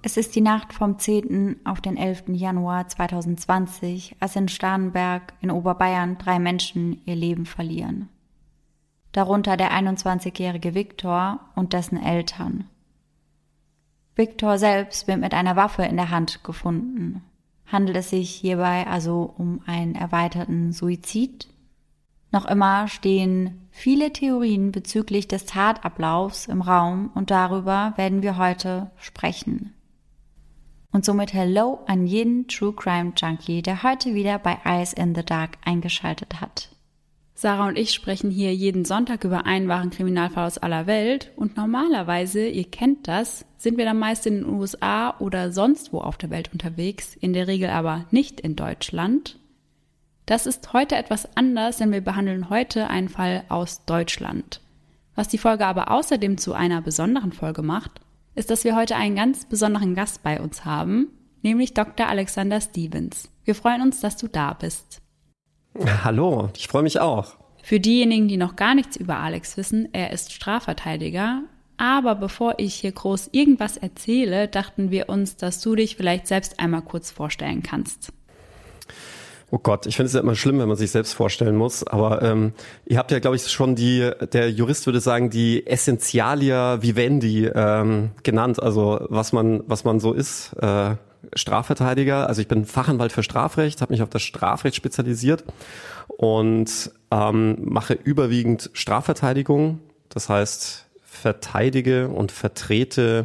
Es ist die Nacht vom 10. auf den 11. Januar 2020, als in Starnberg in Oberbayern 3 Menschen ihr Leben verlieren. Darunter der 21-jährige Viktor und dessen Eltern. Viktor selbst wird mit einer Waffe in der Hand gefunden. Handelt es sich hierbei also um einen erweiterten Suizid? Noch immer stehen viele Theorien bezüglich des Tatablaufs im Raum und darüber werden wir heute sprechen. Und somit Hello an jeden True Crime Junkie, der heute wieder bei Eyes in the Dark eingeschaltet hat. Sarah und ich sprechen hier jeden Sonntag über einen wahren Kriminalfall aus aller Welt und normalerweise, ihr kennt das, sind wir dann meist in den USA oder sonst wo auf der Welt unterwegs, in der Regel aber nicht in Deutschland. Das ist heute etwas anders, denn wir behandeln heute einen Fall aus Deutschland. Was die Folge aber außerdem zu einer besonderen Folge macht, ist, dass wir heute einen ganz besonderen Gast bei uns haben, nämlich Dr. Alexander Stevens. Wir freuen uns, dass du da bist. Hallo, ich freue mich auch. Für diejenigen, die noch gar nichts über Alex wissen, er ist Strafverteidiger. Aber bevor ich hier groß irgendwas erzähle, dachten wir uns, dass du dich vielleicht selbst einmal kurz vorstellen kannst. Oh Gott, ich finde es ja immer schlimm, wenn man sich selbst vorstellen muss, aber ihr habt ja, glaube ich, schon der Jurist würde sagen, die Essentialia Vivendi genannt, also was man so ist, Strafverteidiger. Also ich bin Fachanwalt für Strafrecht, habe mich auf das Strafrecht spezialisiert und mache überwiegend Strafverteidigung, das heißt verteidige und vertrete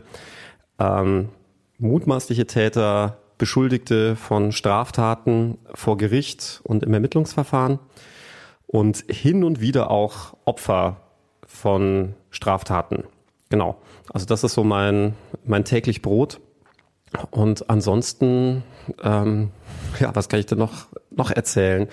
mutmaßliche Täter, Beschuldigte von Straftaten vor Gericht und im Ermittlungsverfahren und hin und wieder auch Opfer von Straftaten. Genau, also das ist so mein täglich Brot. Und ansonsten, was kann ich denn noch erzählen?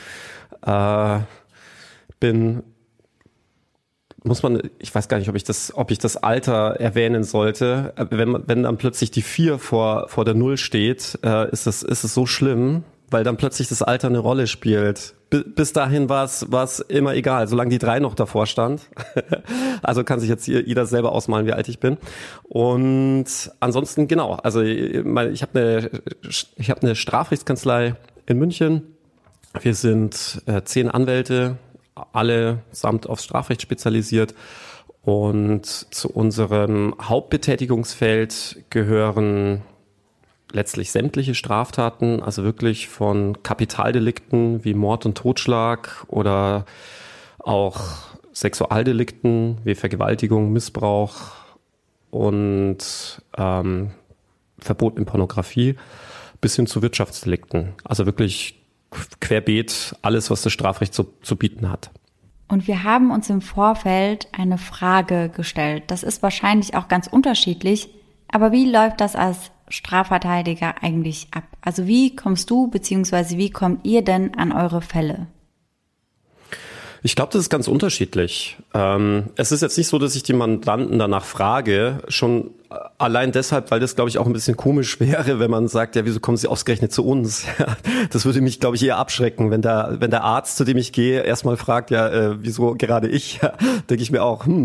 Ich weiß gar nicht, ob ich das Alter erwähnen sollte. Wenn dann plötzlich die 4 vor der 0 steht, ist es so schlimm, weil dann plötzlich das Alter eine Rolle spielt. Bis dahin war es immer egal, solange die 3 noch davor stand. Also kann sich jetzt jeder selber ausmalen, wie alt ich bin. Und ansonsten, genau, also ich habe eine Strafrechtskanzlei in München. Wir sind 10 Anwälte, alle samt aufs Strafrecht spezialisiert. Und zu unserem Hauptbetätigungsfeld gehören letztlich sämtliche Straftaten, also wirklich von Kapitaldelikten wie Mord und Totschlag oder auch Sexualdelikten wie Vergewaltigung, Missbrauch und verbotene Pornografie bis hin zu Wirtschaftsdelikten. Also wirklich querbeet alles, was das Strafrecht zu bieten hat. Und wir haben uns im Vorfeld eine Frage gestellt. Das ist wahrscheinlich auch ganz unterschiedlich, aber wie läuft das als Strafverteidiger eigentlich ab? Also wie kommst du bzw. wie kommt ihr denn an eure Fälle? Ich glaube, das ist ganz unterschiedlich. Es ist jetzt nicht so, dass ich die Mandanten danach frage, schon allein deshalb, weil das, glaube ich, auch ein bisschen komisch wäre, wenn man sagt, ja, wieso kommen Sie ausgerechnet zu uns? Das würde mich, glaube ich, eher abschrecken, wenn der Arzt, zu dem ich gehe, erstmal fragt, ja, wieso gerade ich? Denke ich mir auch,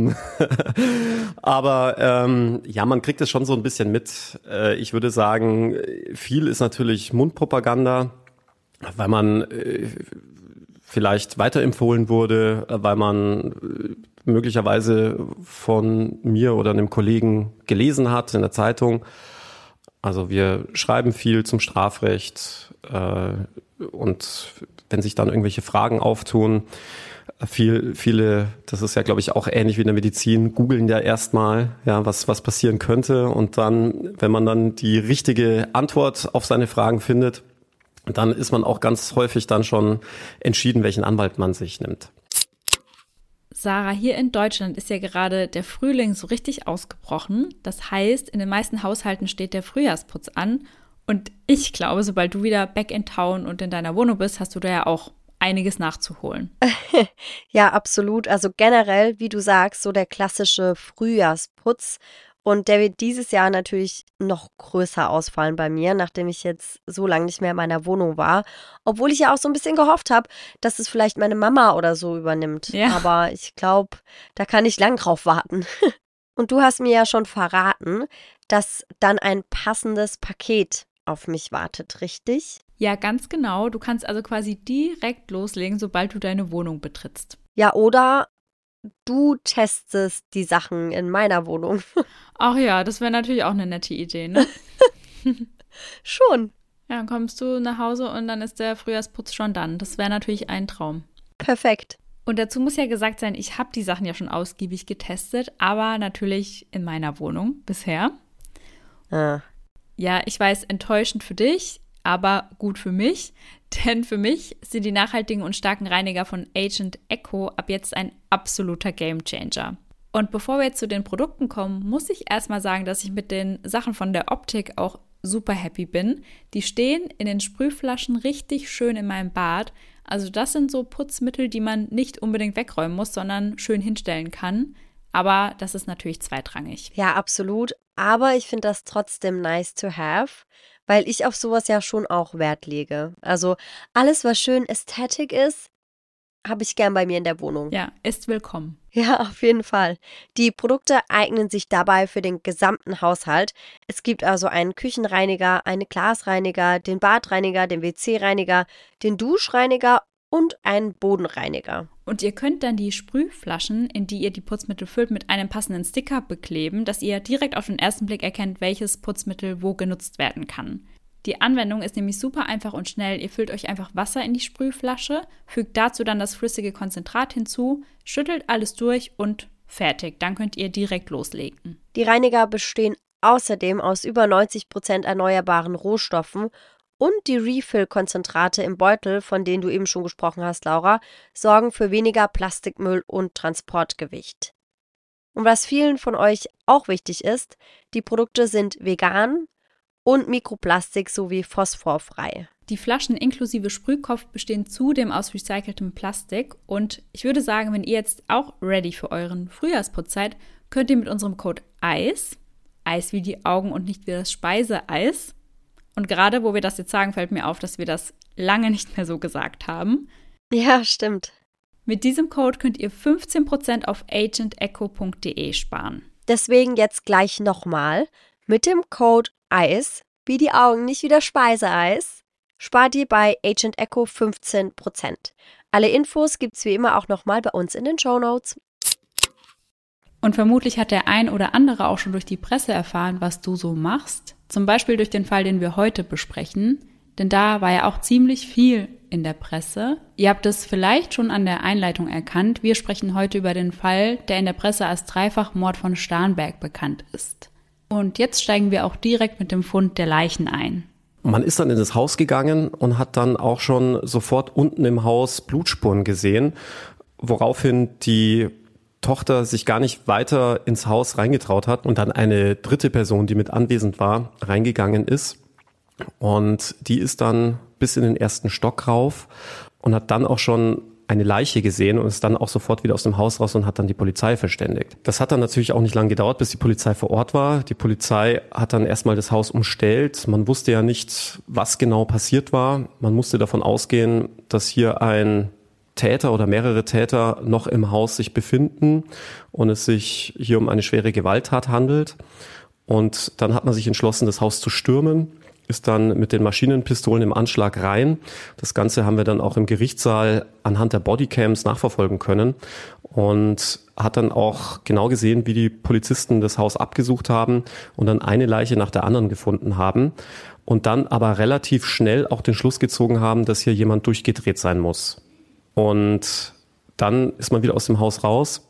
Aber man kriegt es schon so ein bisschen mit. Ich würde sagen, viel ist natürlich Mundpropaganda, weil man vielleicht weiterempfohlen wurde, weil man möglicherweise von mir oder einem Kollegen gelesen hat in der Zeitung. Also wir schreiben viel zum Strafrecht und wenn sich dann irgendwelche Fragen auftun, viele, das ist ja, glaube ich, auch ähnlich wie in der Medizin, googeln ja erstmal, ja, was passieren könnte und dann, wenn man dann die richtige Antwort auf seine Fragen findet, dann ist man auch ganz häufig dann schon entschieden, welchen Anwalt man sich nimmt. Sarah, hier in Deutschland ist ja gerade der Frühling so richtig ausgebrochen. Das heißt, in den meisten Haushalten steht der Frühjahrsputz an. Und ich glaube, sobald du wieder back in town und in deiner Wohnung bist, hast du da ja auch einiges nachzuholen. Ja, absolut. Also generell, wie du sagst, so der klassische Frühjahrsputz. Und der wird dieses Jahr natürlich noch größer ausfallen bei mir, nachdem ich jetzt so lange nicht mehr in meiner Wohnung war. Obwohl ich ja auch so ein bisschen gehofft habe, dass es vielleicht meine Mama oder so übernimmt. Ja. Aber ich glaube, da kann ich lang drauf warten. Und du hast mir ja schon verraten, dass dann ein passendes Paket auf mich wartet, richtig? Ja, ganz genau. Du kannst also quasi direkt loslegen, sobald du deine Wohnung betrittst. Ja, oder du testest die Sachen in meiner Wohnung. Ach ja, das wäre natürlich auch eine nette Idee, ne? Schon. Ja, dann kommst du nach Hause und dann ist der Frühjahrsputz schon dann. Das wäre natürlich ein Traum. Perfekt. Und dazu muss ja gesagt sein, ich habe die Sachen ja schon ausgiebig getestet, aber natürlich in meiner Wohnung bisher. Ah. Ja, ich weiß, enttäuschend für dich, aber gut für mich, denn für mich sind die nachhaltigen und starken Reiniger von Agent Echo ab jetzt ein absoluter Gamechanger. Und bevor wir jetzt zu den Produkten kommen, muss ich erstmal sagen, dass ich mit den Sachen von der Optik auch super happy bin. Die stehen in den Sprühflaschen richtig schön in meinem Bad. Also das sind so Putzmittel, die man nicht unbedingt wegräumen muss, sondern schön hinstellen kann. Aber das ist natürlich zweitrangig. Ja, absolut. Aber ich finde das trotzdem nice to have, weil ich auf sowas ja schon auch Wert lege. Also alles, was schön Ästhetik ist, habe ich gern bei mir in der Wohnung. Ja, ist willkommen. Ja, auf jeden Fall. Die Produkte eignen sich dabei für den gesamten Haushalt. Es gibt also einen Küchenreiniger, einen Glasreiniger, den Badreiniger, den WC-Reiniger, den Duschreiniger und einen Bodenreiniger. Und ihr könnt dann die Sprühflaschen, in die ihr die Putzmittel füllt, mit einem passenden Sticker bekleben, dass ihr direkt auf den ersten Blick erkennt, welches Putzmittel wo genutzt werden kann. Die Anwendung ist nämlich super einfach und schnell. Ihr füllt euch einfach Wasser in die Sprühflasche, fügt dazu dann das flüssige Konzentrat hinzu, schüttelt alles durch und fertig. Dann könnt ihr direkt loslegen. Die Reiniger bestehen außerdem aus über 90% erneuerbaren Rohstoffen und die Refill-Konzentrate im Beutel, von denen du eben schon gesprochen hast, Laura, sorgen für weniger Plastikmüll und Transportgewicht. Und was vielen von euch auch wichtig ist, die Produkte sind vegan und Mikroplastik sowie phosphorfrei. Die Flaschen inklusive Sprühkopf bestehen zudem aus recyceltem Plastik und ich würde sagen, wenn ihr jetzt auch ready für euren Frühjahrsputz seid, könnt ihr mit unserem Code EIS wie die Augen und nicht wie das Speiseeis, und gerade wo wir das jetzt sagen, fällt mir auf, dass wir das lange nicht mehr so gesagt haben. Ja, stimmt. Mit diesem Code könnt ihr 15% auf agentecho.de sparen. Deswegen jetzt gleich nochmal. Mit dem Code EIS, wie die Augen, nicht wie das Speiseeis, spart ihr bei Agent Echo 15%. Alle Infos gibt's wie immer auch nochmal bei uns in den Shownotes. Und vermutlich hat der ein oder andere auch schon durch die Presse erfahren, was du so machst. Zum Beispiel durch den Fall, den wir heute besprechen. Denn da war ja auch ziemlich viel in der Presse. Ihr habt es vielleicht schon an der Einleitung erkannt. Wir sprechen heute über den Fall, der in der Presse als Dreifachmord von Starnberg bekannt ist. Und jetzt steigen wir auch direkt mit dem Fund der Leichen ein. Man ist dann in das Haus gegangen und hat dann auch schon sofort unten im Haus Blutspuren gesehen, woraufhin die Tochter sich gar nicht weiter ins Haus reingetraut hat und dann eine dritte Person, die mit anwesend war, reingegangen ist. Und die ist dann bis in den ersten Stock rauf und hat dann auch schon eine Leiche gesehen und ist dann auch sofort wieder aus dem Haus raus und hat dann die Polizei verständigt. Das hat dann natürlich auch nicht lange gedauert, bis die Polizei vor Ort war. Die Polizei hat dann erstmal das Haus umstellt. Man wusste ja nicht, was genau passiert war. Man musste davon ausgehen, dass hier ein Täter oder mehrere Täter noch im Haus sich befinden und es sich hier um eine schwere Gewalttat handelt. Und dann hat man sich entschlossen, das Haus zu stürmen, ist dann mit den Maschinenpistolen im Anschlag rein. Das Ganze haben wir dann auch im Gerichtssaal anhand der Bodycams nachverfolgen können und hat dann auch genau gesehen, wie die Polizisten das Haus abgesucht haben und dann eine Leiche nach der anderen gefunden haben und dann aber relativ schnell auch den Schluss gezogen haben, dass hier jemand durchgedreht sein muss. Und dann ist man wieder aus dem Haus raus,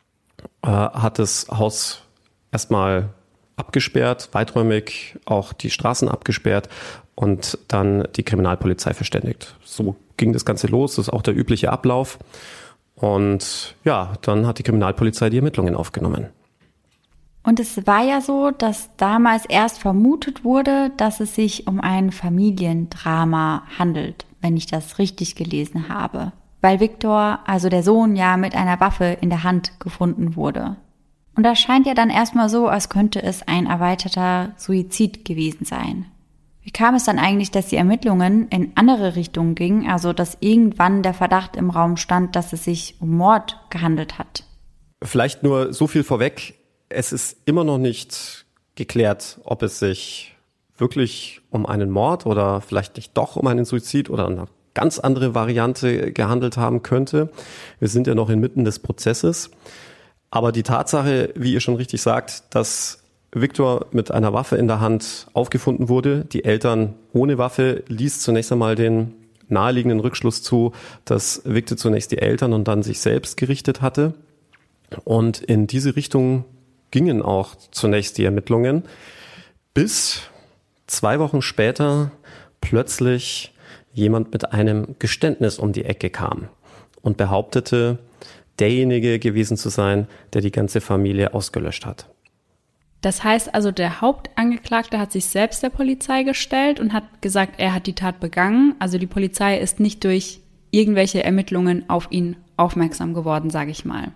hat das Haus erstmal abgesperrt, weiträumig auch die Straßen abgesperrt und dann die Kriminalpolizei verständigt. So ging das Ganze los, das ist auch der übliche Ablauf. Und ja, dann hat die Kriminalpolizei die Ermittlungen aufgenommen. Und es war ja so, dass damals erst vermutet wurde, dass es sich um ein Familiendrama handelt, wenn ich das richtig gelesen habe. Weil Viktor, also der Sohn, ja mit einer Waffe in der Hand gefunden wurde. Und das scheint ja dann erstmal so, als könnte es ein erweiterter Suizid gewesen sein. Wie kam es dann eigentlich, dass die Ermittlungen in andere Richtungen gingen, also dass irgendwann der Verdacht im Raum stand, dass es sich um Mord gehandelt hat? Vielleicht nur so viel vorweg. es ist immer noch nicht geklärt, ob es sich wirklich um einen Mord oder vielleicht nicht doch um einen Suizid oder eine ganz andere Variante gehandelt haben könnte. Wir sind ja noch inmitten des Prozesses. Aber die Tatsache, wie ihr schon richtig sagt, dass Viktor mit einer Waffe in der Hand aufgefunden wurde, die Eltern ohne Waffe, ließ zunächst einmal den naheliegenden Rückschluss zu, dass Viktor zunächst die Eltern und dann sich selbst gerichtet hatte. Und in diese Richtung gingen auch zunächst die Ermittlungen, bis 2 Wochen später plötzlich jemand mit einem Geständnis um die Ecke kam und behauptete, derjenige gewesen zu sein, der die ganze Familie ausgelöscht hat. Das heißt also, der Hauptangeklagte hat sich selbst der Polizei gestellt und hat gesagt, er hat die Tat begangen. Also die Polizei ist nicht durch irgendwelche Ermittlungen auf ihn aufmerksam geworden, sage ich mal.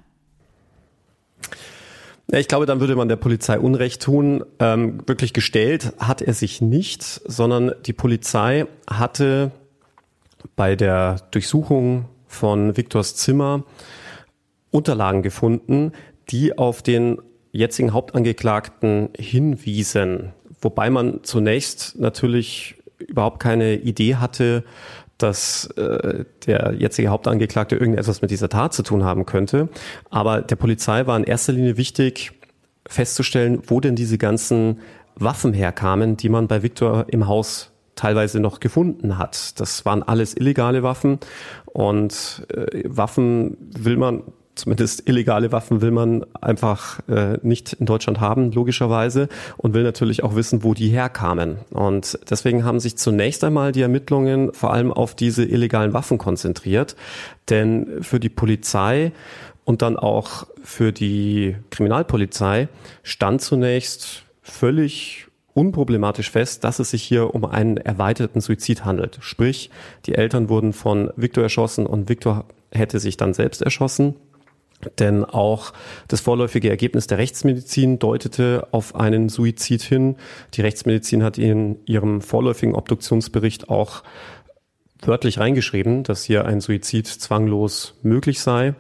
Ich glaube, dann würde man der Polizei Unrecht tun. Wirklich gestellt hat er sich nicht, sondern die Polizei hatte bei der Durchsuchung von Viktors Zimmer Unterlagen gefunden, die auf den jetzigen Hauptangeklagten hinwiesen. Wobei man zunächst natürlich überhaupt keine Idee hatte, dass der jetzige Hauptangeklagte irgendetwas mit dieser Tat zu tun haben könnte. Aber der Polizei war in erster Linie wichtig, festzustellen, wo denn diese ganzen Waffen herkamen, die man bei Viktor im Haus teilweise noch gefunden hat. Das waren alles illegale Waffen und Waffen will man, zumindest illegale Waffen will man einfach nicht in Deutschland haben, logischerweise, und will natürlich auch wissen, wo die herkamen. Und deswegen haben sich zunächst einmal die Ermittlungen vor allem auf diese illegalen Waffen konzentriert, denn für die Polizei und dann auch für die Kriminalpolizei stand zunächst völlig unproblematisch fest, dass es sich hier um einen erweiterten Suizid handelt. Sprich, die Eltern wurden von Viktor erschossen und Viktor hätte sich dann selbst erschossen. Denn auch das vorläufige Ergebnis der Rechtsmedizin deutete auf einen Suizid hin. Die Rechtsmedizin hat in ihrem vorläufigen Obduktionsbericht auch wörtlich reingeschrieben, dass hier ein Suizid zwanglos möglich sei.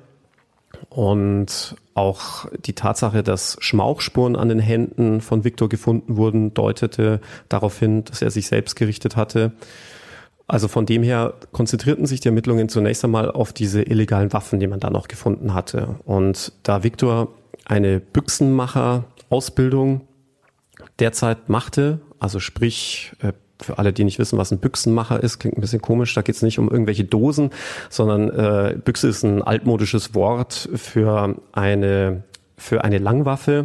Und auch die Tatsache, dass Schmauchspuren an den Händen von Viktor gefunden wurden, deutete darauf hin, dass er sich selbst gerichtet hatte. Also von dem her konzentrierten sich die Ermittlungen zunächst einmal auf diese illegalen Waffen, die man da noch gefunden hatte. Und da Viktor eine Büchsenmacher-Ausbildung derzeit machte, also sprich, für alle, die nicht wissen, was ein Büchsenmacher ist, klingt ein bisschen komisch, da geht es nicht um irgendwelche Dosen, sondern Büchse ist ein altmodisches Wort für eine Langwaffe.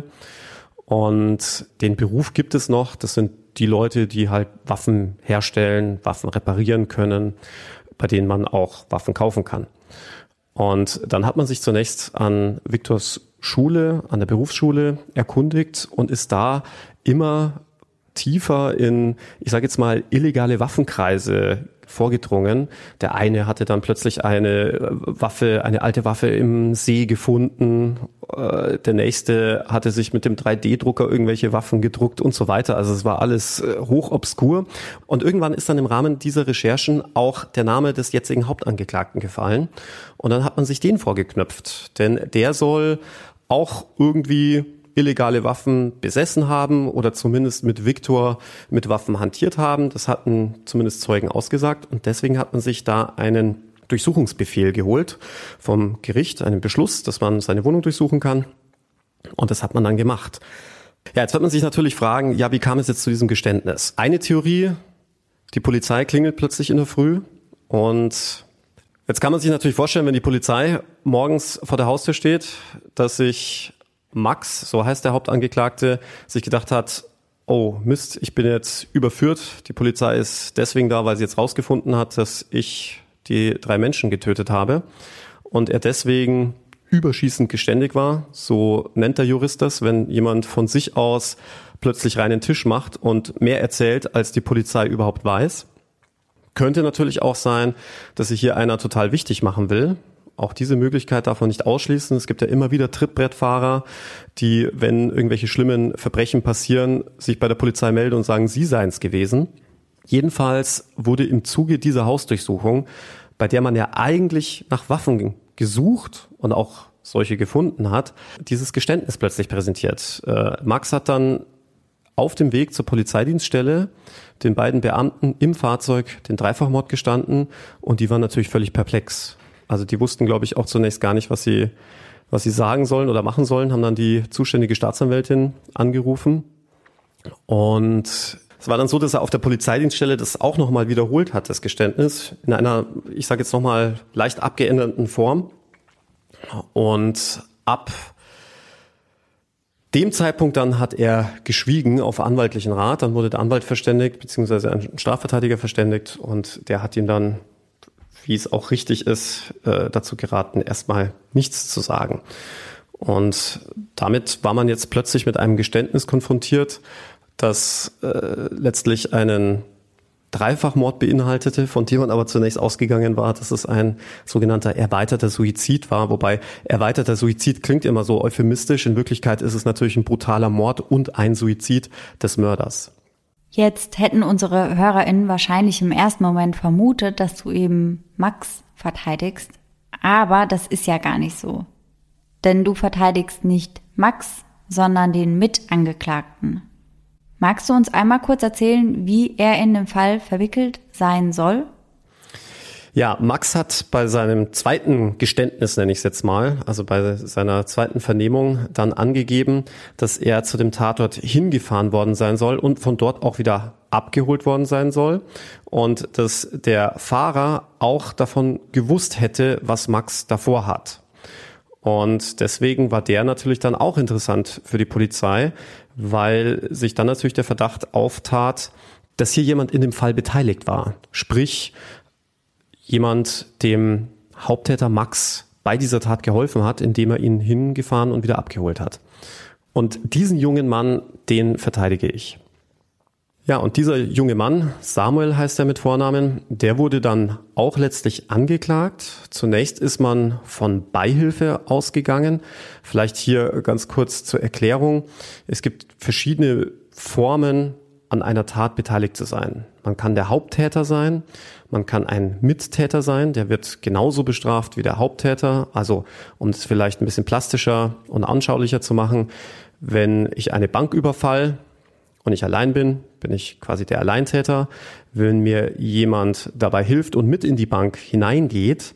Und den Beruf gibt es noch, das sind die Leute, die halt Waffen herstellen, Waffen reparieren können, bei denen man auch Waffen kaufen kann. Und dann hat man sich zunächst an Viktors Schule, an der Berufsschule erkundigt und ist da immer tiefer in, ich sage jetzt mal, illegale Waffenkreise vorgedrungen. Der eine hatte dann plötzlich eine alte Waffe im See gefunden. Der nächste hatte sich mit dem 3D-Drucker irgendwelche Waffen gedruckt und so weiter. Also es war alles hochobskur. Und irgendwann ist dann im Rahmen dieser Recherchen auch der Name des jetzigen Hauptangeklagten gefallen. Und dann hat man sich den vorgeknöpft. Denn der soll auch irgendwie illegale Waffen besessen haben oder zumindest mit Viktor mit Waffen hantiert haben. Das hatten zumindest Zeugen ausgesagt. Und deswegen hat man sich da einen Durchsuchungsbefehl geholt vom Gericht, einen Beschluss, dass man seine Wohnung durchsuchen kann. Und das hat man dann gemacht. Ja, jetzt wird man sich natürlich fragen, ja, wie kam es jetzt zu diesem Geständnis? Eine Theorie, die Polizei klingelt plötzlich in der Früh und jetzt kann man sich natürlich vorstellen, wenn die Polizei morgens vor der Haustür steht, dass sich Max, so heißt der Hauptangeklagte, sich gedacht hat, oh Mist, ich bin jetzt überführt. Die Polizei ist deswegen da, weil sie jetzt rausgefunden hat, dass ich die 3 Menschen getötet habe. Und er deswegen überschießend geständig war. So nennt der Jurist das, wenn jemand von sich aus plötzlich reinen Tisch macht und mehr erzählt, als die Polizei überhaupt weiß. Könnte natürlich auch sein, dass sich hier einer total wichtig machen will. Auch diese Möglichkeit darf man nicht ausschließen. Es gibt ja immer wieder Trittbrettfahrer, die, wenn irgendwelche schlimmen Verbrechen passieren, sich bei der Polizei melden und sagen, sie seien es gewesen. Jedenfalls wurde im Zuge dieser Hausdurchsuchung, bei der man ja eigentlich nach Waffen gesucht und auch solche gefunden hat, dieses Geständnis plötzlich präsentiert. Max hat dann auf dem Weg zur Polizeidienststelle den beiden Beamten im Fahrzeug den Dreifachmord gestanden und die waren natürlich völlig perplex. Also die wussten, glaube ich, auch zunächst gar nicht, was sie sagen sollen oder machen sollen, haben dann die zuständige Staatsanwältin angerufen. Und es war dann so, dass er auf der Polizeidienststelle das auch nochmal wiederholt hat, das Geständnis, in einer, ich sage jetzt nochmal, leicht abgeänderten Form. Und ab dem Zeitpunkt dann hat er geschwiegen auf anwaltlichen Rat. Dann wurde der Anwalt verständigt, beziehungsweise ein Strafverteidiger verständigt. Und der hat ihm dann, wie es auch richtig ist, dazu geraten, erstmal nichts zu sagen. Und damit war man jetzt plötzlich mit einem Geständnis konfrontiert, das letztlich einen Dreifachmord beinhaltete, von dem man aber zunächst ausgegangen war, dass es ein sogenannter erweiterter Suizid war. Wobei erweiterter Suizid klingt immer so euphemistisch. In Wirklichkeit ist es natürlich ein brutaler Mord und ein Suizid des Mörders. Jetzt hätten unsere HörerInnen wahrscheinlich im ersten Moment vermutet, dass du eben Max verteidigst. Aber das ist ja gar nicht so. Denn du verteidigst nicht Max, sondern den Mitangeklagten. Magst du uns einmal kurz erzählen, wie er in den Fall verwickelt sein soll? Ja, Max hat bei seinem zweiten Geständnis, nenne ich es jetzt mal, also bei seiner zweiten Vernehmung dann angegeben, dass er zu dem Tatort hingefahren worden sein soll und von dort auch wieder abgeholt worden sein soll und dass der Fahrer auch davon gewusst hätte, was Max davor hat. Und deswegen war der natürlich dann auch interessant für die Polizei, weil sich dann natürlich der Verdacht auftat, dass hier jemand in dem Fall beteiligt war. Sprich, jemand dem Haupttäter Max bei dieser Tat geholfen hat, indem er ihn hingefahren und wieder abgeholt hat. Und diesen jungen Mann, den verteidige ich. Ja, und dieser junge Mann, Samuel heißt er mit Vornamen, der wurde dann auch letztlich angeklagt. Zunächst ist man von Beihilfe ausgegangen. Vielleicht hier ganz kurz zur Erklärung. Es gibt verschiedene Formen, an einer Tat beteiligt zu sein. Man kann der Haupttäter sein, man kann ein Mittäter sein, der wird genauso bestraft wie der Haupttäter. Also um das vielleicht ein bisschen plastischer und anschaulicher zu machen, wenn ich eine Bank überfall und ich allein bin ich quasi der Alleintäter. Wenn mir jemand dabei hilft und mit in die Bank hineingeht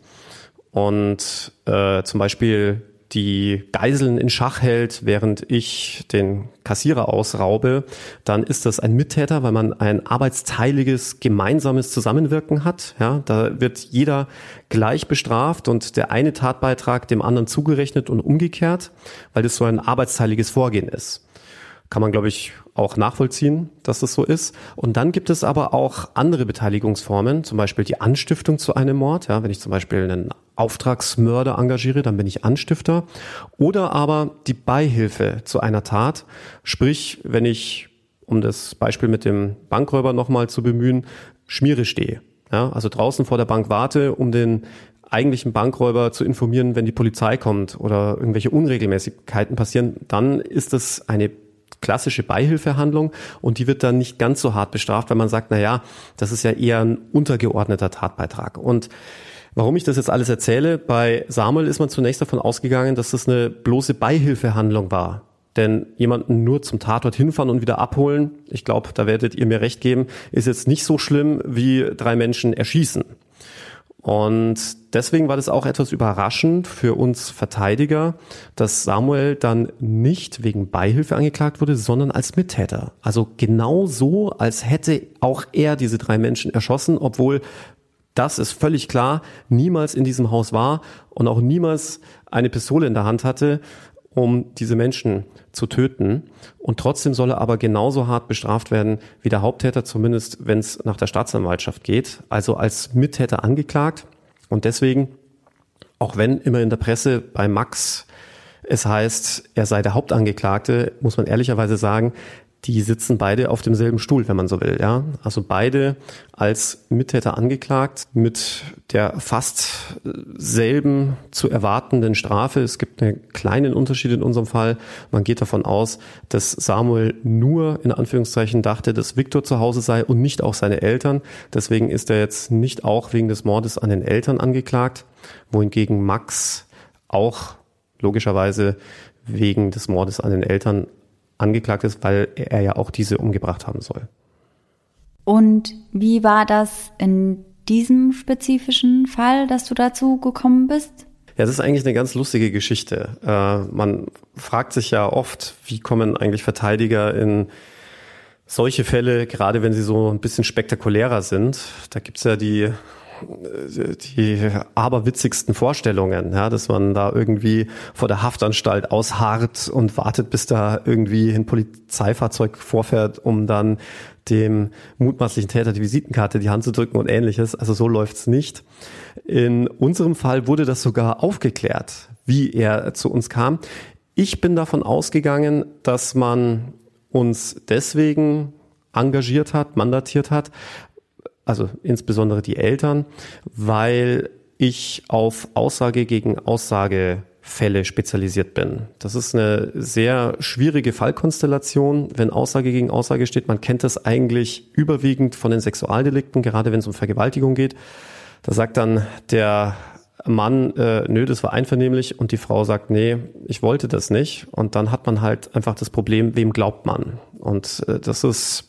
und zum Beispiel die Geiseln in Schach hält, während ich den Kassierer ausraube, dann ist das ein Mittäter, weil man ein arbeitsteiliges, gemeinsames Zusammenwirken hat. Ja, da wird jeder gleich bestraft und der eine Tatbeitrag dem anderen zugerechnet und umgekehrt, weil das so ein arbeitsteiliges Vorgehen ist. Kann man, glaube ich, auch nachvollziehen, dass das so ist. Und dann gibt es aber auch andere Beteiligungsformen, zum Beispiel die Anstiftung zu einem Mord. Ja, wenn ich zum Beispiel einen Auftragsmörder engagiere, dann bin ich Anstifter. Oder aber die Beihilfe zu einer Tat. Sprich, wenn ich, um das Beispiel mit dem Bankräuber nochmal zu bemühen, Schmiere stehe. Ja, also draußen vor der Bank warte, um den eigentlichen Bankräuber zu informieren, wenn die Polizei kommt oder irgendwelche Unregelmäßigkeiten passieren, dann ist es eine klassische Beihilfehandlung und die wird dann nicht ganz so hart bestraft, weil man sagt, das ist ja eher ein untergeordneter Tatbeitrag. Und warum ich das jetzt alles erzähle, bei Samuel ist man zunächst davon ausgegangen, dass das eine bloße Beihilfehandlung war. Denn jemanden nur zum Tatort hinfahren und wieder abholen, ich glaube, da werdet ihr mir recht geben, ist jetzt nicht so schlimm wie 3 Menschen erschießen. Und deswegen war das auch etwas überraschend für uns Verteidiger, dass Samuel dann nicht wegen Beihilfe angeklagt wurde, sondern als Mittäter. Also genau so, als hätte auch er diese 3 Menschen erschossen, obwohl, das ist völlig klar, niemals in diesem Haus war und auch niemals eine Pistole in der Hand hatte, um diese Menschen zu töten. Und trotzdem soll er aber genauso hart bestraft werden wie der Haupttäter, zumindest wenn es nach der Staatsanwaltschaft geht. Also als Mittäter angeklagt. Und deswegen, auch wenn immer in der Presse bei Max es heißt, er sei der Hauptangeklagte, muss man ehrlicherweise sagen, die sitzen beide auf demselben Stuhl, wenn man so will. Ja, also beide als Mittäter angeklagt mit der fast selben zu erwartenden Strafe. Es gibt einen kleinen Unterschied in unserem Fall. Man geht davon aus, dass Samuel nur in Anführungszeichen dachte, dass Viktor zu Hause sei und nicht auch seine Eltern. Deswegen ist er jetzt nicht auch wegen des Mordes an den Eltern angeklagt, wohingegen Max auch logischerweise wegen des Mordes an den Eltern angeklagt ist, weil er ja auch diese umgebracht haben soll. Und wie war das in diesem spezifischen Fall, dass du dazu gekommen bist? Ja, das ist eigentlich eine ganz lustige Geschichte. Man fragt sich ja oft, wie kommen eigentlich Verteidiger in solche Fälle, gerade wenn sie so ein bisschen spektakulärer sind. Da gibt's ja die aberwitzigsten Vorstellungen, ja, dass man da irgendwie vor der Haftanstalt ausharrt und wartet, bis da irgendwie ein Polizeifahrzeug vorfährt, um dann dem mutmaßlichen Täter die Visitenkarte in die Hand zu drücken und Ähnliches. Also so läuft's nicht. In unserem Fall wurde das sogar aufgeklärt, wie er zu uns kam. Ich bin davon ausgegangen, dass man uns deswegen engagiert hat, mandatiert hat, also insbesondere die Eltern, weil ich auf Aussage gegen Aussage Fälle spezialisiert bin. Das ist eine sehr schwierige Fallkonstellation, wenn Aussage gegen Aussage steht. Man kennt das eigentlich überwiegend von den Sexualdelikten, gerade wenn es um Vergewaltigung geht. Da sagt dann der Mann, nö, das war einvernehmlich, und die Frau sagt, nee, ich wollte das nicht. Und dann hat man halt einfach das Problem, wem glaubt man? Und das ist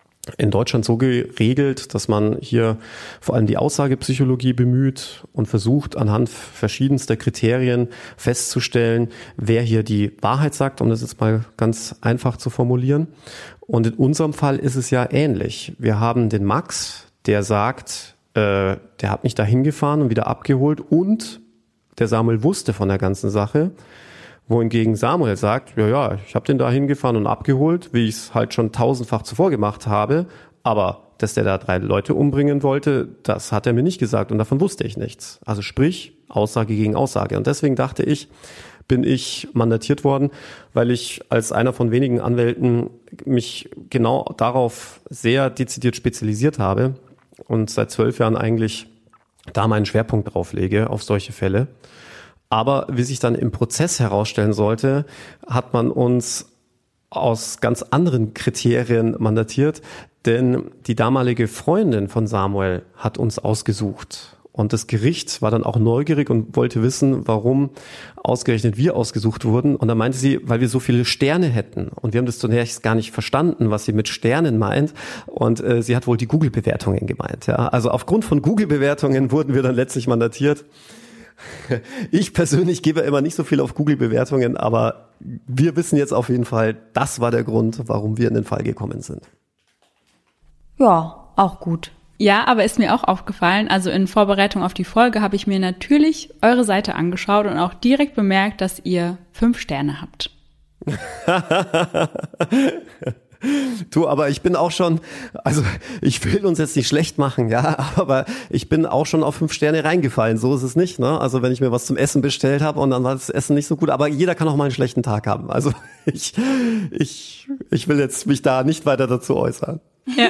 in Deutschland so geregelt, dass man hier vor allem die Aussagepsychologie bemüht und versucht, anhand verschiedenster Kriterien festzustellen, wer hier die Wahrheit sagt, um das jetzt mal ganz einfach zu formulieren. Und in unserem Fall ist es ja ähnlich. Wir haben den Max, der sagt, der hat mich da hingefahren und wieder abgeholt, und der Samuel wusste von der ganzen Sache. Wohingegen Samuel sagt, ja, ich habe den da hingefahren und abgeholt, wie ich es halt schon tausendfach zuvor gemacht habe, aber dass der da 3 Leute umbringen wollte, das hat er mir nicht gesagt und davon wusste ich nichts. Also sprich, Aussage gegen Aussage. Und deswegen dachte ich, bin ich mandatiert worden, weil ich als einer von wenigen Anwälten mich genau darauf sehr dezidiert spezialisiert habe und seit 12 Jahren eigentlich da meinen Schwerpunkt drauf lege, auf solche Fälle. Aber wie sich dann im Prozess herausstellen sollte, hat man uns aus ganz anderen Kriterien mandatiert, denn die damalige Freundin von Samuel hat uns ausgesucht. Und das Gericht war dann auch neugierig und wollte wissen, warum ausgerechnet wir ausgesucht wurden. Und da meinte sie, weil wir so viele Sterne hätten. Und wir haben das zunächst gar nicht verstanden, was sie mit Sternen meint. Und sie hat wohl die Google-Bewertungen gemeint. Ja. Also aufgrund von Google-Bewertungen wurden wir dann letztlich mandatiert. Ich persönlich gebe immer nicht so viel auf Google-Bewertungen, aber wir wissen jetzt auf jeden Fall, das war der Grund, warum wir in den Fall gekommen sind. Ja, auch gut. Ja, aber ist mir auch aufgefallen, also in Vorbereitung auf die Folge habe ich mir natürlich eure Seite angeschaut und auch direkt bemerkt, dass ihr 5 Sterne habt. Du, aber ich bin auch schon, also ich will uns jetzt nicht schlecht machen, ja, aber ich bin auch schon auf 5 Sterne reingefallen, so ist es nicht, ne? Also wenn ich mir was zum Essen bestellt habe und dann war das Essen nicht so gut, aber jeder kann auch mal einen schlechten Tag haben. Also ich will jetzt mich da nicht weiter dazu äußern. Ja.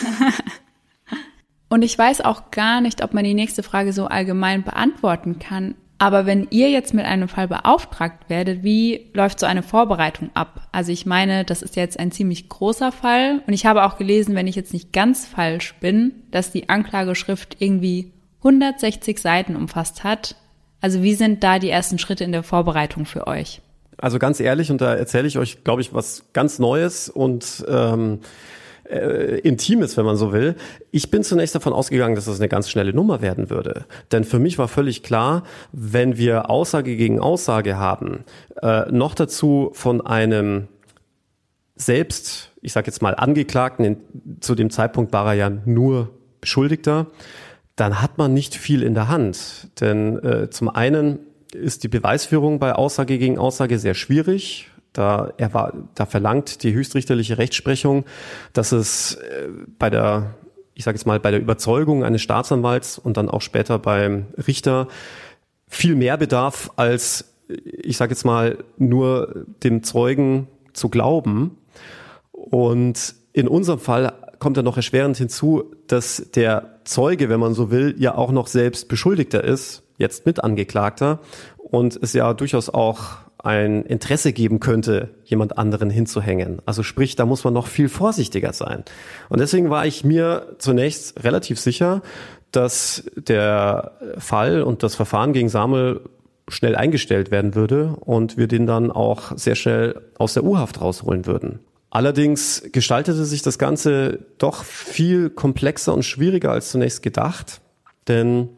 Und ich weiß auch gar nicht, ob man die nächste Frage so allgemein beantworten kann. Aber wenn ihr jetzt mit einem Fall beauftragt werdet, wie läuft so eine Vorbereitung ab? Also ich meine, das ist jetzt ein ziemlich großer Fall. Und ich habe auch gelesen, wenn ich jetzt nicht ganz falsch bin, dass die Anklageschrift irgendwie 160 Seiten umfasst hat. Also wie sind da die ersten Schritte in der Vorbereitung für euch? Also ganz ehrlich, und da erzähle ich euch, glaube ich, was ganz Neues und Intimes, wenn man so will. Ich bin zunächst davon ausgegangen, dass das eine ganz schnelle Nummer werden würde. Denn für mich war völlig klar, wenn wir Aussage gegen Aussage haben, noch dazu von einem selbst, ich sage jetzt mal Angeklagten, zu dem Zeitpunkt war er ja nur Beschuldigter, dann hat man nicht viel in der Hand. Denn zum einen ist die Beweisführung bei Aussage gegen Aussage sehr schwierig. Da verlangt die höchstrichterliche Rechtsprechung, dass es bei der Überzeugung eines Staatsanwalts und dann auch später beim Richter viel mehr bedarf, als, ich sage jetzt mal, nur dem Zeugen zu glauben. Und in unserem Fall kommt dann noch erschwerend hinzu, dass der Zeuge, wenn man so will, ja auch noch selbst Beschuldigter ist, jetzt Mitangeklagter, und es ja durchaus auch ein Interesse geben könnte, jemand anderen hinzuhängen. Also sprich, da muss man noch viel vorsichtiger sein. Und deswegen war ich mir zunächst relativ sicher, dass der Fall und das Verfahren gegen Samuel schnell eingestellt werden würde und wir den dann auch sehr schnell aus der U-Haft rausholen würden. Allerdings gestaltete sich das Ganze doch viel komplexer und schwieriger als zunächst gedacht, denn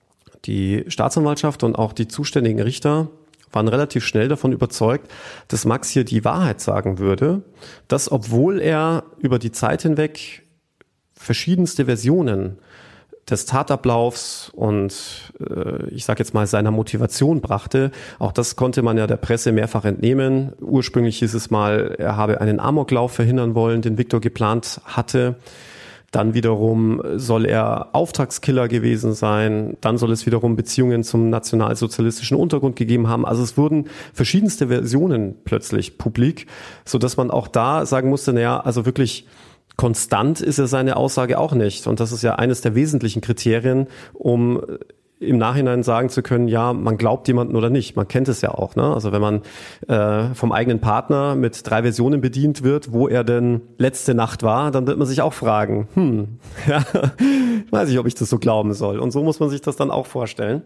die Staatsanwaltschaft und auch die zuständigen Richter waren relativ schnell davon überzeugt, dass Max hier die Wahrheit sagen würde, dass obwohl er über die Zeit hinweg verschiedenste Versionen des Tatablaufs und ich sage jetzt mal seiner Motivation brachte. Auch das konnte man ja der Presse mehrfach entnehmen. Ursprünglich hieß es mal, er habe einen Amoklauf verhindern wollen, den Viktor geplant hatte. Dann wiederum soll er Auftragskiller gewesen sein. Dann soll es wiederum Beziehungen zum nationalsozialistischen Untergrund gegeben haben. Also es wurden verschiedenste Versionen plötzlich publik, sodass man auch da sagen musste, naja, also wirklich konstant ist ja seine Aussage auch nicht. Und das ist ja eines der wesentlichen Kriterien, um im Nachhinein sagen zu können, ja, man glaubt jemanden oder nicht. Man kennt es ja auch, ne? Also wenn man vom eigenen Partner mit 3 Versionen bedient wird, wo er denn letzte Nacht war, dann wird man sich auch fragen, ja, ich weiß nicht, ob ich das so glauben soll. Und so muss man sich das dann auch vorstellen.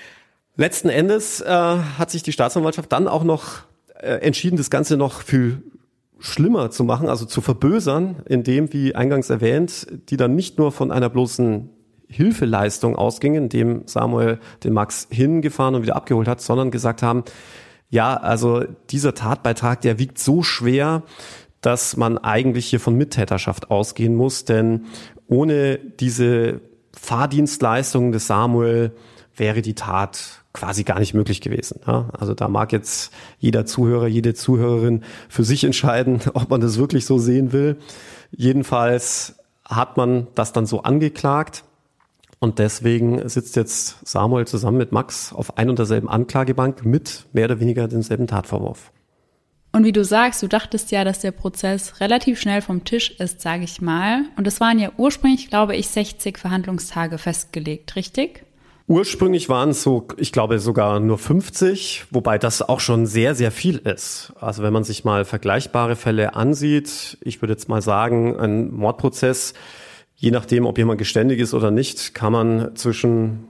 Letzten Endes hat sich die Staatsanwaltschaft dann auch noch entschieden, das Ganze noch viel schlimmer zu machen, also zu verbösern, indem, wie eingangs erwähnt, die dann nicht nur von einer bloßen Hilfeleistung ausgingen, indem Samuel den Max hingefahren und wieder abgeholt hat, sondern gesagt haben, ja, also dieser Tatbeitrag, der wiegt so schwer, dass man eigentlich hier von Mittäterschaft ausgehen muss, denn ohne diese Fahrdienstleistungen des Samuel wäre die Tat quasi gar nicht möglich gewesen. Ja, also da mag jetzt jeder Zuhörer, jede Zuhörerin für sich entscheiden, ob man das wirklich so sehen will. Jedenfalls hat man das dann so angeklagt und deswegen sitzt jetzt Samuel zusammen mit Max auf ein und derselben Anklagebank mit mehr oder weniger demselben Tatvorwurf. Und wie du sagst, du dachtest ja, dass der Prozess relativ schnell vom Tisch ist, sage ich mal. Und es waren ja ursprünglich, glaube ich, 60 Verhandlungstage festgelegt, richtig? Ursprünglich waren es so, ich glaube sogar nur 50, wobei das auch schon sehr, sehr viel ist. Also wenn man sich mal vergleichbare Fälle ansieht, ich würde jetzt mal sagen, ein Mordprozess, je nachdem, ob jemand geständig ist oder nicht, kann man zwischen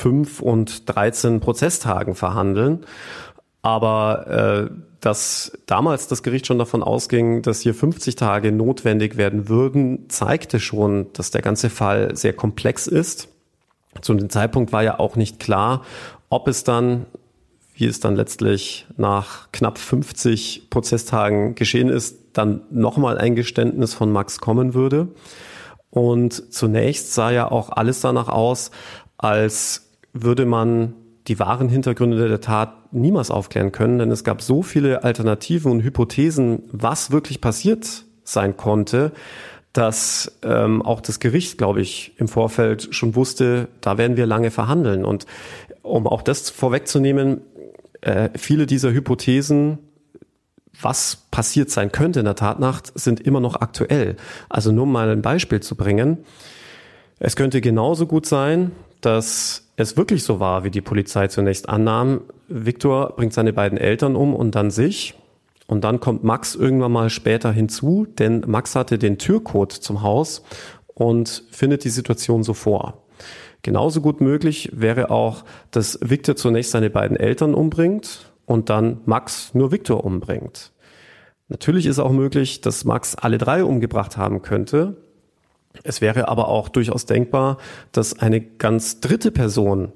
5 und 13 Prozesstagen verhandeln. Aber dass damals das Gericht schon davon ausging, dass hier 50 Tage notwendig werden würden, zeigte schon, dass der ganze Fall sehr komplex ist. Zu dem Zeitpunkt war ja auch nicht klar, ob es dann, wie es dann letztlich nach knapp 50 Prozesstagen geschehen ist, dann nochmal ein Geständnis von Max kommen würde. Und zunächst sah ja auch alles danach aus, als würde man die wahren Hintergründe der Tat niemals aufklären können, denn es gab so viele Alternativen und Hypothesen, was wirklich passiert sein konnte, dass auch das Gericht, glaube ich, im Vorfeld schon wusste, da werden wir lange verhandeln. Und um auch das vorwegzunehmen, viele dieser Hypothesen, was passiert sein könnte in der Tatnacht, sind immer noch aktuell. Also nur mal ein Beispiel zu bringen. Es könnte genauso gut sein, dass es wirklich so war, wie die Polizei zunächst annahm. Viktor bringt seine beiden Eltern um und dann sich. Und dann kommt Max irgendwann mal später hinzu, denn Max hatte den Türcode zum Haus und findet die Situation so vor. Genauso gut möglich wäre auch, dass Viktor zunächst seine beiden Eltern umbringt und dann Max nur Viktor umbringt. Natürlich ist auch möglich, dass Max alle 3 umgebracht haben könnte. Es wäre aber auch durchaus denkbar, dass eine ganz dritte Person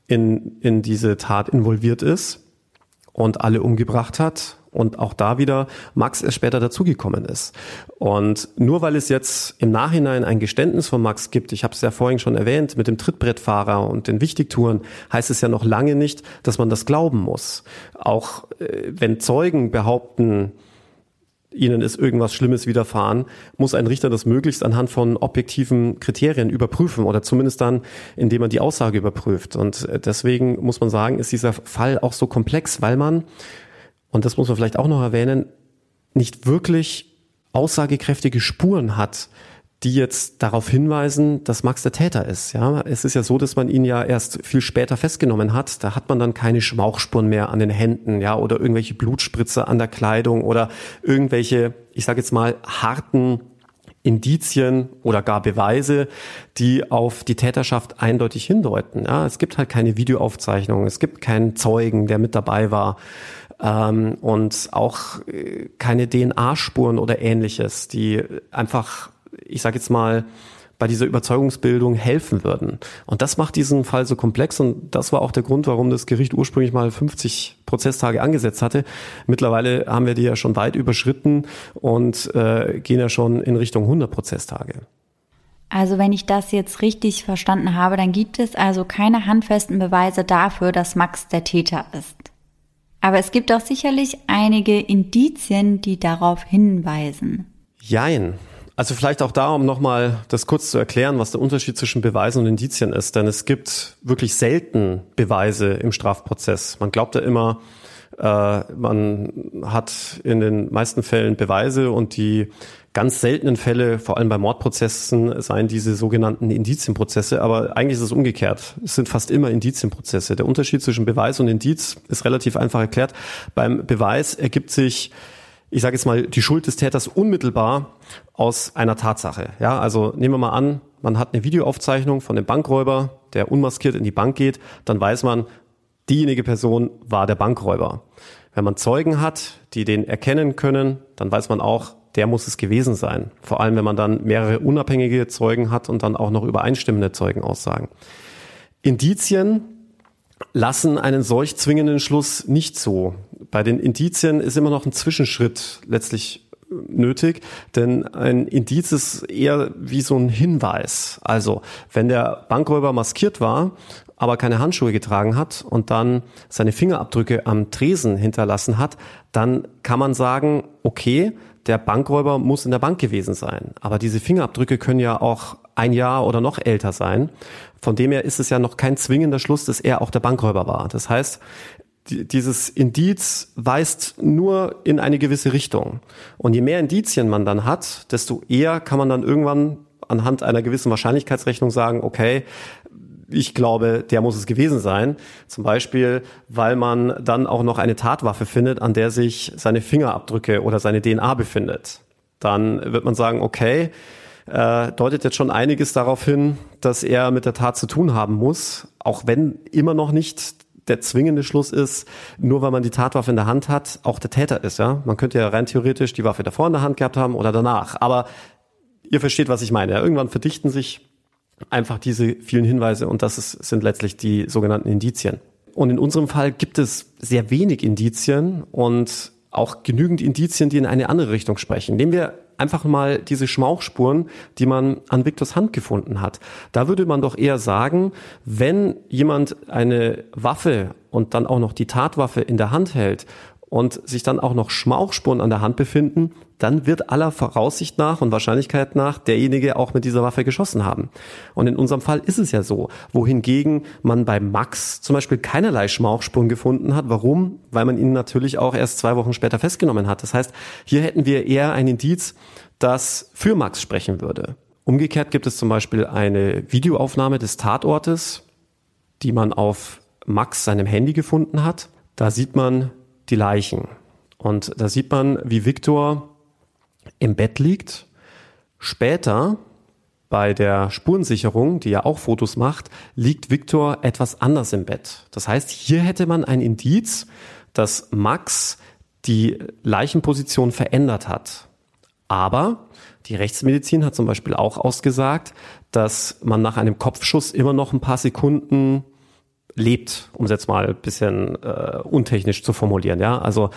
in diese Tat involviert ist und alle umgebracht hat. Und auch da wieder Max erst später dazugekommen ist. Und nur weil es jetzt im Nachhinein ein Geständnis von Max gibt, ich habe es ja vorhin schon erwähnt, mit dem Trittbrettfahrer und den Wichtigtouren, heißt es ja noch lange nicht, dass man das glauben muss. Auch wenn Zeugen behaupten, ihnen ist irgendwas Schlimmes widerfahren, muss ein Richter das möglichst anhand von objektiven Kriterien überprüfen oder zumindest dann, indem man die Aussage überprüft. Und deswegen muss man sagen, ist dieser Fall auch so komplex, weil man, und das muss man vielleicht auch noch erwähnen, nicht wirklich aussagekräftige Spuren hat, die jetzt darauf hinweisen, dass Max der Täter ist. Ja, es ist ja so, dass man ihn ja erst viel später festgenommen hat. Da hat man dann keine Schmauchspuren mehr an den Händen, ja, oder irgendwelche Blutspritze an der Kleidung oder irgendwelche, ich sage jetzt mal, harten Indizien oder gar Beweise, die auf die Täterschaft eindeutig hindeuten. Ja, es gibt halt keine Videoaufzeichnung, es gibt keinen Zeugen, der mit dabei war, und auch keine DNA-Spuren oder Ähnliches, die einfach, ich sage jetzt mal, bei dieser Überzeugungsbildung helfen würden. Und das macht diesen Fall so komplex, und das war auch der Grund, warum das Gericht ursprünglich mal 50 Prozesstage angesetzt hatte. Mittlerweile haben wir die ja schon weit überschritten und gehen ja schon in Richtung 100 Prozesstage. Also wenn ich das jetzt richtig verstanden habe, dann gibt es also keine handfesten Beweise dafür, dass Max der Täter ist. Aber es gibt doch sicherlich einige Indizien, die darauf hinweisen. Jein. Also vielleicht auch da, um nochmal das kurz zu erklären, was der Unterschied zwischen Beweisen und Indizien ist. Denn es gibt wirklich selten Beweise im Strafprozess. Man glaubt ja immer, man hat in den meisten Fällen Beweise, und die ganz seltenen Fälle, vor allem bei Mordprozessen, seien diese sogenannten Indizienprozesse. Aber eigentlich ist es umgekehrt. Es sind fast immer Indizienprozesse. Der Unterschied zwischen Beweis und Indiz ist relativ einfach erklärt. Beim Beweis ergibt sich, ich sage jetzt mal, die Schuld des Täters unmittelbar aus einer Tatsache. Ja, also nehmen wir mal an, man hat eine Videoaufzeichnung von dem Bankräuber, der unmaskiert in die Bank geht, dann weiß man, diejenige Person war der Bankräuber. Wenn man Zeugen hat, die den erkennen können, dann weiß man auch, der muss es gewesen sein. Vor allem, wenn man dann mehrere unabhängige Zeugen hat und dann auch noch übereinstimmende Zeugenaussagen. Indizien lassen einen solch zwingenden Schluss nicht zu. Bei den Indizien ist immer noch ein Zwischenschritt letztlich nötig, denn ein Indiz ist eher wie so ein Hinweis. Also, wenn der Bankräuber maskiert war, aber keine Handschuhe getragen hat und dann seine Fingerabdrücke am Tresen hinterlassen hat, dann kann man sagen, okay, der Bankräuber muss in der Bank gewesen sein. Aber diese Fingerabdrücke können ja auch ein Jahr oder noch älter sein. Von dem her ist es ja noch kein zwingender Schluss, dass er auch der Bankräuber war. Das heißt, dieses Indiz weist nur in eine gewisse Richtung. Und je mehr Indizien man dann hat, desto eher kann man dann irgendwann anhand einer gewissen Wahrscheinlichkeitsrechnung sagen, okay, ich glaube, der muss es gewesen sein. Zum Beispiel, weil man dann auch noch eine Tatwaffe findet, an der sich seine Fingerabdrücke oder seine DNA befindet. Dann wird man sagen, okay, deutet jetzt schon einiges darauf hin, dass er mit der Tat zu tun haben muss, auch wenn immer noch nicht der zwingende Schluss ist, nur weil man die Tatwaffe in der Hand hat, auch der Täter ist. Ja, man könnte ja rein theoretisch die Waffe davor in der Hand gehabt haben oder danach. Aber ihr versteht, was ich meine. Ja? Irgendwann verdichten sich einfach diese vielen Hinweise, und sind letztlich die sogenannten Indizien. Und in unserem Fall gibt es sehr wenig Indizien und auch genügend Indizien, die in eine andere Richtung sprechen. Nehmen wir einfach mal diese Schmauchspuren, die man an Viktors Hand gefunden hat. Da würde man doch eher sagen, wenn jemand eine Waffe und dann auch noch die Tatwaffe in der Hand hält und sich dann auch noch Schmauchspuren an der Hand befinden, dann wird aller Voraussicht nach und Wahrscheinlichkeit nach derjenige auch mit dieser Waffe geschossen haben. Und in unserem Fall ist es ja so, wohingegen man bei Max zum Beispiel keinerlei Schmauchspuren gefunden hat. Warum? Weil man ihn natürlich auch erst 2 Wochen später festgenommen hat. Das heißt, hier hätten wir eher ein Indiz, das für Max sprechen würde. Umgekehrt gibt es zum Beispiel eine Videoaufnahme des Tatortes, die man auf Max seinem Handy gefunden hat. Da sieht man die Leichen. Und da sieht man, wie Viktor im Bett liegt. Später, bei der Spurensicherung, die ja auch Fotos macht, liegt Viktor etwas anders im Bett. Das heißt, hier hätte man ein Indiz, dass Max die Leichenposition verändert hat. Aber die Rechtsmedizin hat zum Beispiel auch ausgesagt, dass man nach einem Kopfschuss immer noch ein paar Sekunden lebt, um es jetzt mal ein bisschen untechnisch zu formulieren. Ja, also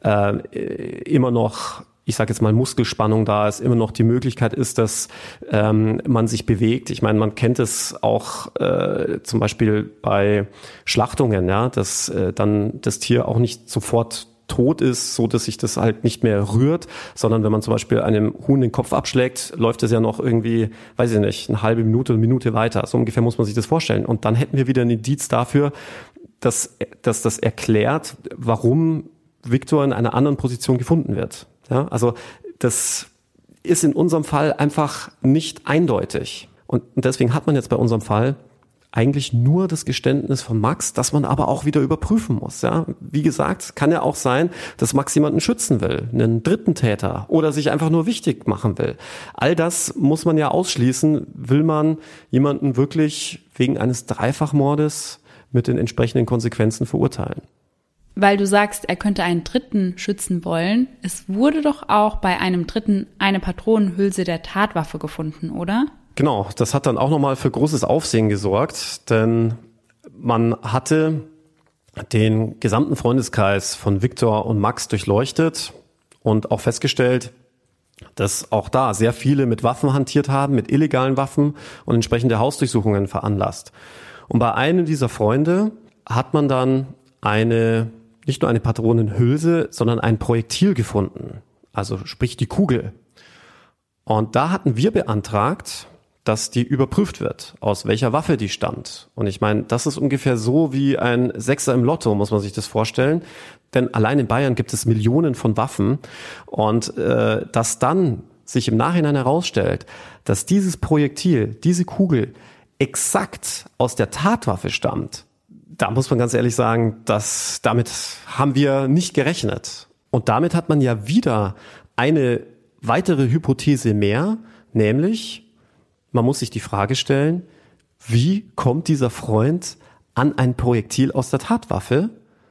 immer noch, ich sage jetzt mal, Muskelspannung da ist, immer noch die Möglichkeit ist, dass man sich bewegt. Ich meine, man kennt es auch zum Beispiel bei Schlachtungen, ja, dass dann das Tier auch nicht sofort tot ist, so dass sich das halt nicht mehr rührt, sondern wenn man zum Beispiel einem Huhn den Kopf abschlägt, läuft es ja noch irgendwie, weiß ich nicht, eine halbe Minute, eine Minute weiter. So ungefähr muss man sich das vorstellen. Und dann hätten wir wieder ein Indiz dafür, dass das erklärt, warum Viktor in einer anderen Position gefunden wird. Ja, also das ist in unserem Fall einfach nicht eindeutig. Und deswegen hat man jetzt bei unserem Fall eigentlich nur das Geständnis von Max, das man aber auch wieder überprüfen muss. Ja? Wie gesagt, kann ja auch sein, dass Max jemanden schützen will, einen dritten Täter oder sich einfach nur wichtig machen will. All das muss man ja ausschließen, will man jemanden wirklich wegen eines Dreifachmordes mit den entsprechenden Konsequenzen verurteilen. Weil du sagst, er könnte einen Dritten schützen wollen. Es wurde doch auch bei einem Dritten eine Patronenhülse der Tatwaffe gefunden, oder? Genau, das hat dann auch nochmal für großes Aufsehen gesorgt, denn man hatte den gesamten Freundeskreis von Viktor und Max durchleuchtet und auch festgestellt, dass auch da sehr viele mit Waffen hantiert haben, mit illegalen Waffen und entsprechende Hausdurchsuchungen veranlasst. Und bei einem dieser Freunde hat man dann nicht nur eine Patronenhülse, sondern ein Projektil gefunden, also sprich die Kugel. Und da hatten wir beantragt, dass die überprüft wird, aus welcher Waffe die stammt. Und ich meine, das ist ungefähr so wie ein Sechser im Lotto, muss man sich das vorstellen. Denn allein in Bayern gibt es Millionen von Waffen. Und dass dann sich im Nachhinein herausstellt, dass dieses Projektil, diese Kugel exakt aus der Tatwaffe stammt, da muss man ganz ehrlich sagen, damit haben wir nicht gerechnet. Und damit hat man ja wieder eine weitere Hypothese mehr, nämlich man muss sich die Frage stellen, wie kommt dieser Freund an ein Projektil aus der Tatwaffe?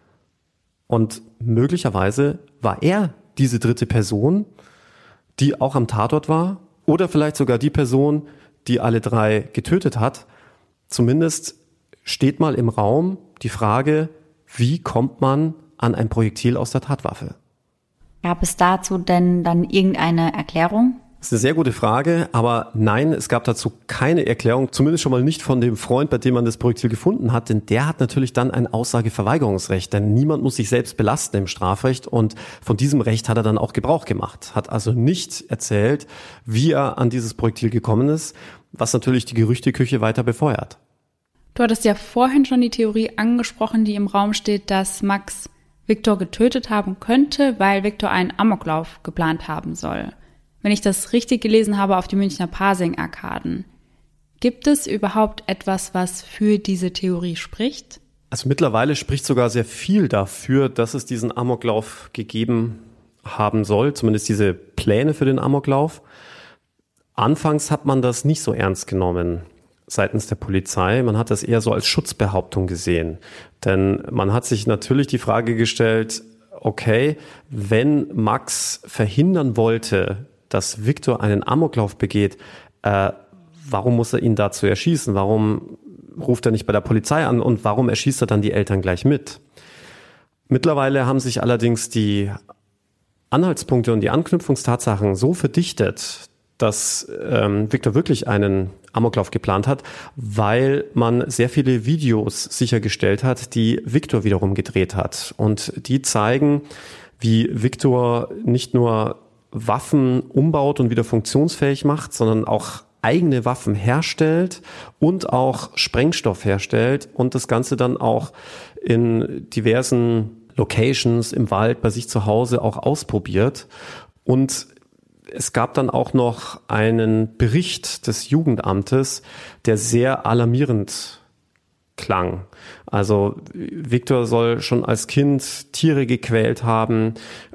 Und möglicherweise war er diese dritte Person, die auch am Tatort war, oder vielleicht sogar die Person, die alle drei getötet hat. Zumindest steht mal im Raum die Frage, wie kommt man an ein Projektil aus der Tatwaffe? Gab es dazu denn dann irgendeine Erklärung? Das ist eine sehr gute Frage, aber nein, es gab dazu keine Erklärung, zumindest schon mal nicht von dem Freund, bei dem man das Projektil gefunden hat, denn der hat natürlich dann ein Aussageverweigerungsrecht, denn niemand muss sich selbst belasten im Strafrecht und von diesem Recht hat er dann auch Gebrauch gemacht, hat also nicht erzählt, wie er an dieses Projektil gekommen ist, was natürlich die Gerüchteküche weiter befeuert. Du hattest ja vorhin schon die Theorie angesprochen, die im Raum steht, dass Max Viktor getötet haben könnte, weil Viktor einen Amoklauf geplant haben soll. Wenn ich das richtig gelesen habe, auf die Münchner Pasing-Arkaden. Gibt es überhaupt etwas, was für diese Theorie spricht? Also mittlerweile spricht sogar sehr viel dafür, dass es diesen Amoklauf gegeben haben soll, zumindest diese Pläne für den Amoklauf. Anfangs hat man das nicht so ernst genommen seitens der Polizei. Man hat das eher so als Schutzbehauptung gesehen. Denn man hat sich natürlich die Frage gestellt, okay, wenn Max verhindern wollte, dass Viktor einen Amoklauf begeht, warum muss er ihn dazu erschießen? Warum ruft er nicht bei der Polizei an und warum erschießt er dann die Eltern gleich mit? Mittlerweile haben sich allerdings die Anhaltspunkte und die Anknüpfungstatsachen so verdichtet, dass Viktor wirklich einen Amoklauf geplant hat, weil man sehr viele Videos sichergestellt hat, die Viktor wiederum gedreht hat. Und die zeigen, wie Viktor nicht nur Waffen umbaut und wieder funktionsfähig macht, sondern auch eigene Waffen herstellt und auch Sprengstoff herstellt und das Ganze dann auch in diversen Locations im Wald bei sich zu Hause auch ausprobiert. Und es gab dann auch noch einen Bericht des Jugendamtes, der sehr alarmierend klang. Also Viktor soll schon als Kind Tiere gequält haben,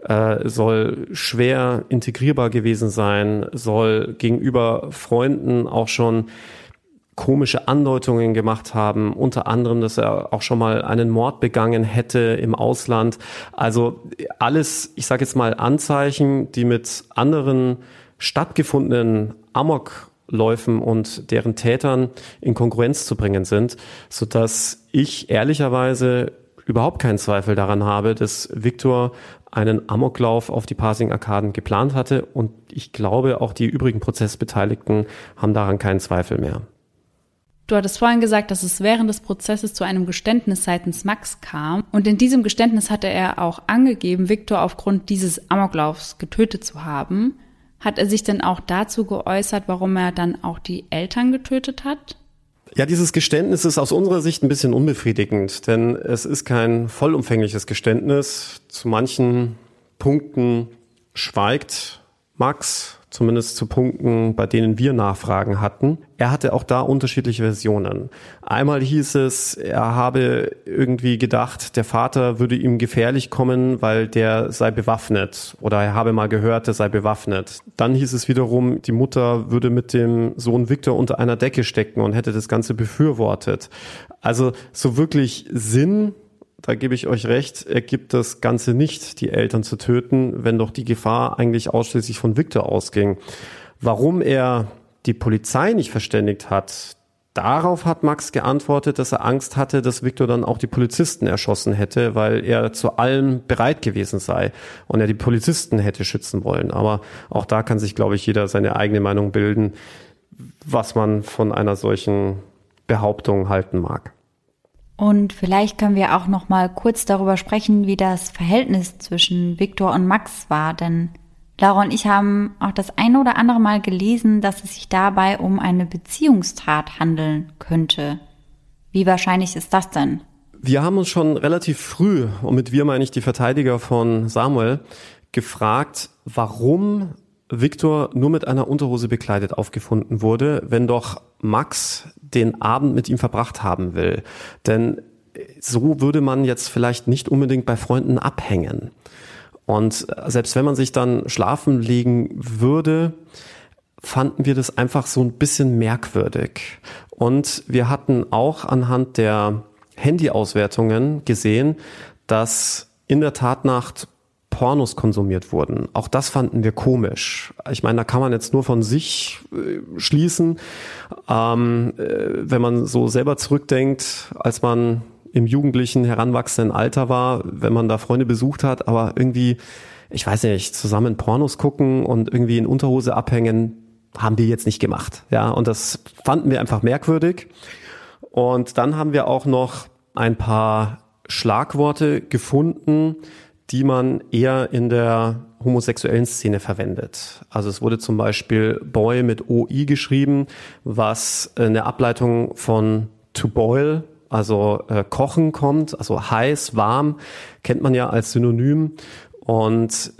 soll schwer integrierbar gewesen sein, soll gegenüber Freunden auch schon komische Andeutungen gemacht haben, unter anderem, dass er auch schon mal einen Mord begangen hätte im Ausland. Also alles, ich sage jetzt mal, Anzeichen, die mit anderen stattgefundenen Amokläufen und deren Tätern in Konkurrenz zu bringen sind, sodass ich ehrlicherweise überhaupt keinen Zweifel daran habe, dass Viktor einen Amoklauf auf die Pasing-Arkaden geplant hatte und ich glaube, auch die übrigen Prozessbeteiligten haben daran keinen Zweifel mehr. Du hattest vorhin gesagt, dass es während des Prozesses zu einem Geständnis seitens Max kam. Und in diesem Geständnis hatte er auch angegeben, Viktor aufgrund dieses Amoklaufs getötet zu haben. Hat er sich denn auch dazu geäußert, warum er dann auch die Eltern getötet hat? Ja, dieses Geständnis ist aus unserer Sicht ein bisschen unbefriedigend, denn es ist kein vollumfängliches Geständnis. Zu manchen Punkten schweigt Max, zumindest zu Punkten, bei denen wir Nachfragen hatten. Er hatte auch da unterschiedliche Versionen. Einmal hieß es, er habe irgendwie gedacht, der Vater würde ihm gefährlich kommen, weil der sei bewaffnet. Oder er habe mal gehört, er sei bewaffnet. Dann hieß es wiederum, die Mutter würde mit dem Sohn Viktor unter einer Decke stecken und hätte das Ganze befürwortet. Also so wirklich Sinn, da gebe ich euch recht, ergibt das Ganze nicht, die Eltern zu töten, wenn doch die Gefahr eigentlich ausschließlich von Viktor ausging. Warum er die Polizei nicht verständigt hat, darauf hat Max geantwortet, dass er Angst hatte, dass Viktor dann auch die Polizisten erschossen hätte, weil er zu allem bereit gewesen sei und er die Polizisten hätte schützen wollen. Aber auch da kann sich, glaube ich, jeder seine eigene Meinung bilden, was man von einer solchen Behauptung halten mag. Und vielleicht können wir auch noch mal kurz darüber sprechen, wie das Verhältnis zwischen Viktor und Max war. Denn Laura und ich haben auch das eine oder andere Mal gelesen, dass es sich dabei um eine Beziehungstat handeln könnte. Wie wahrscheinlich ist das denn? Wir haben uns schon relativ früh, und mit wir meine ich die Verteidiger von Samuel, gefragt, warum Viktor nur mit einer Unterhose bekleidet aufgefunden wurde, wenn doch Max den Abend mit ihm verbracht haben will. Denn so würde man jetzt vielleicht nicht unbedingt bei Freunden abhängen. Und selbst wenn man sich dann schlafen legen würde, fanden wir das einfach so ein bisschen merkwürdig. Und wir hatten auch anhand der Handyauswertungen gesehen, dass in der Tatnacht Pornos konsumiert wurden. Auch das fanden wir komisch. Ich meine, da kann man jetzt nur von sich schließen. Wenn man so selber zurückdenkt, als man im jugendlichen, heranwachsenden Alter war, wenn man da Freunde besucht hat, aber irgendwie, ich weiß nicht, zusammen Pornos gucken und irgendwie in Unterhose abhängen, haben wir jetzt nicht gemacht. Ja, und das fanden wir einfach merkwürdig. Und dann haben wir auch noch ein paar Schlagworte gefunden, die man eher in der homosexuellen Szene verwendet. Also es wurde zum Beispiel Boy mit OI geschrieben, was eine Ableitung von to boil, also kochen kommt, also heiß, warm, kennt man ja als Synonym. Und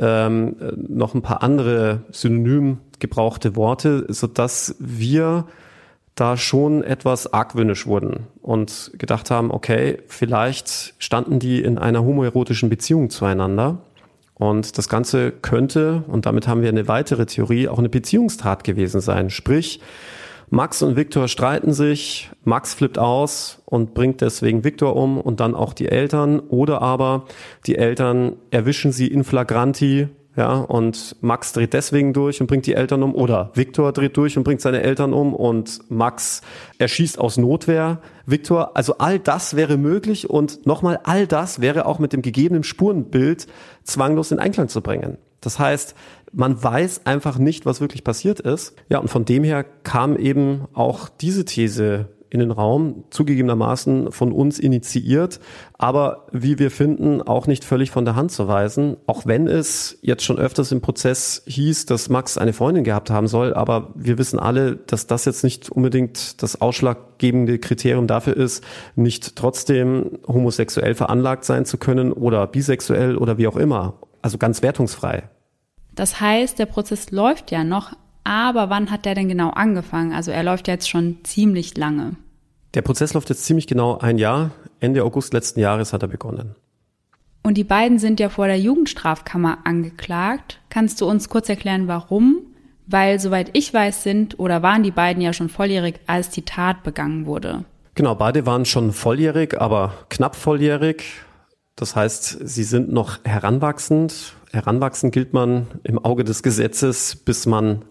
noch ein paar andere synonym gebrauchte Worte, sodass wir da schon etwas argwöhnisch wurden und gedacht haben, okay, vielleicht standen die in einer homoerotischen Beziehung zueinander und das Ganze könnte, und damit haben wir eine weitere Theorie, auch eine Beziehungstat gewesen sein. Sprich, Max und Viktor streiten sich, Max flippt aus und bringt deswegen Viktor um und dann auch die Eltern, oder aber die Eltern erwischen sie in flagranti, ja, und Max dreht deswegen durch und bringt die Eltern um, oder Viktor dreht durch und bringt seine Eltern um und Max erschießt aus Notwehr Viktor. Also all das wäre möglich und nochmal, all das wäre auch mit dem gegebenen Spurenbild zwanglos in Einklang zu bringen. Das heißt, man weiß einfach nicht, was wirklich passiert ist. Ja, und von dem her kam eben auch diese These in den Raum, zugegebenermaßen von uns initiiert, aber wie wir finden, auch nicht völlig von der Hand zu weisen, auch wenn es jetzt schon öfters im Prozess hieß, dass Max eine Freundin gehabt haben soll, aber wir wissen alle, dass das jetzt nicht unbedingt das ausschlaggebende Kriterium dafür ist, nicht trotzdem homosexuell veranlagt sein zu können oder bisexuell oder wie auch immer, also ganz wertungsfrei. Das heißt, der Prozess läuft ja noch, aber wann hat der denn genau angefangen? Also er läuft ja jetzt schon ziemlich lange. Der Prozess läuft jetzt ziemlich genau ein Jahr. Ende August letzten Jahres hat er begonnen. Und die beiden sind ja vor der Jugendstrafkammer angeklagt. Kannst du uns kurz erklären, warum? Weil, soweit ich weiß, waren die beiden ja schon volljährig, als die Tat begangen wurde. Genau, beide waren schon volljährig, aber knapp volljährig. Das heißt, sie sind noch heranwachsend. Heranwachsend gilt man im Auge des Gesetzes, bis man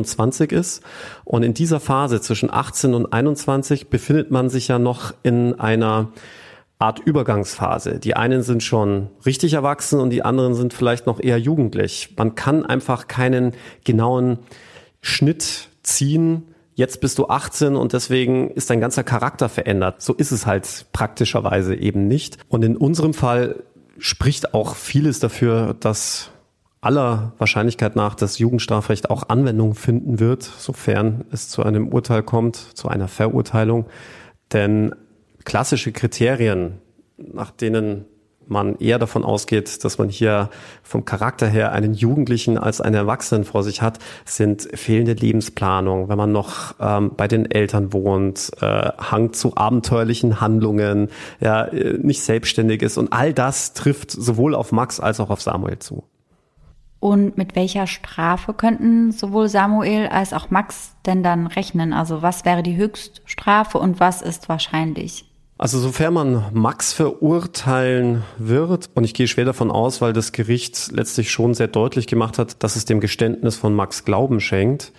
21 ist. Und in dieser Phase zwischen 18 und 21 befindet man sich ja noch in einer Art Übergangsphase. Die einen sind schon richtig erwachsen und die anderen sind vielleicht noch eher jugendlich. Man kann einfach keinen genauen Schnitt ziehen. Jetzt bist du 18 und deswegen ist dein ganzer Charakter verändert. So ist es halt praktischerweise eben nicht. Und in unserem Fall spricht auch vieles dafür, dass aller Wahrscheinlichkeit nach das Jugendstrafrecht auch Anwendung finden wird, sofern es zu einem Urteil kommt, zu einer Verurteilung. Denn klassische Kriterien, nach denen man eher davon ausgeht, dass man hier vom Charakter her einen Jugendlichen als einen Erwachsenen vor sich hat, sind fehlende Lebensplanung, wenn man noch bei den Eltern wohnt, Hang zu abenteuerlichen Handlungen, ja, nicht selbstständig ist, und all das trifft sowohl auf Max als auch auf Samuel zu. Und mit welcher Strafe könnten sowohl Samuel als auch Max denn dann rechnen? Also was wäre die Höchststrafe und was ist wahrscheinlich? Also sofern man Max verurteilen wird, und ich gehe schwer davon aus, weil das Gericht letztlich schon sehr deutlich gemacht hat, dass es dem Geständnis von Max Glauben schenkt,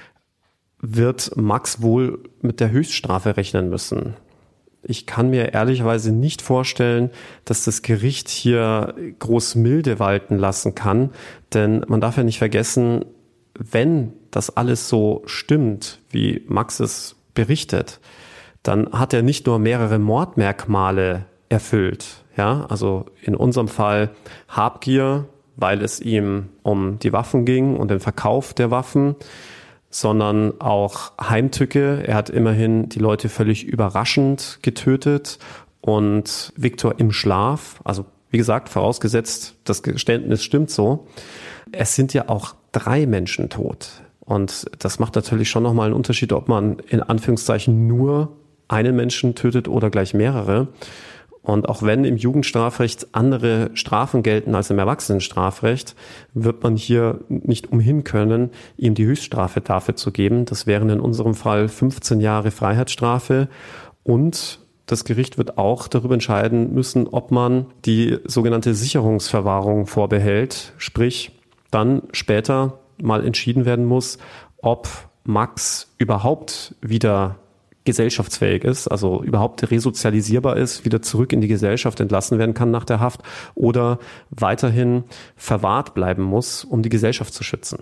wird Max wohl mit der Höchststrafe rechnen müssen. Ich kann mir ehrlicherweise nicht vorstellen, dass das Gericht hier groß Milde walten lassen kann, denn man darf ja nicht vergessen, wenn das alles so stimmt, wie Max es berichtet, dann hat er nicht nur mehrere Mordmerkmale erfüllt. Ja, also in unserem Fall Habgier, weil es ihm um die Waffen ging und den Verkauf der Waffen, sondern auch Heimtücke. Er hat immerhin die Leute völlig überraschend getötet und Viktor im Schlaf. Also wie gesagt, vorausgesetzt, das Geständnis stimmt so. Es sind ja auch 3 Menschen tot. Und das macht natürlich schon nochmal einen Unterschied, ob man in Anführungszeichen nur einen Menschen tötet oder gleich mehrere. Und auch wenn im Jugendstrafrecht andere Strafen gelten als im Erwachsenenstrafrecht, wird man hier nicht umhin können, ihm die Höchststrafe dafür zu geben. Das wären in unserem Fall 15 Jahre Freiheitsstrafe. Und das Gericht wird auch darüber entscheiden müssen, ob man die sogenannte Sicherungsverwahrung vorbehält. Sprich, dann später mal entschieden werden muss, ob Max überhaupt wieder gesellschaftsfähig ist, also überhaupt resozialisierbar ist, wieder zurück in die Gesellschaft entlassen werden kann nach der Haft oder weiterhin verwahrt bleiben muss, um die Gesellschaft zu schützen.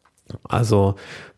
Also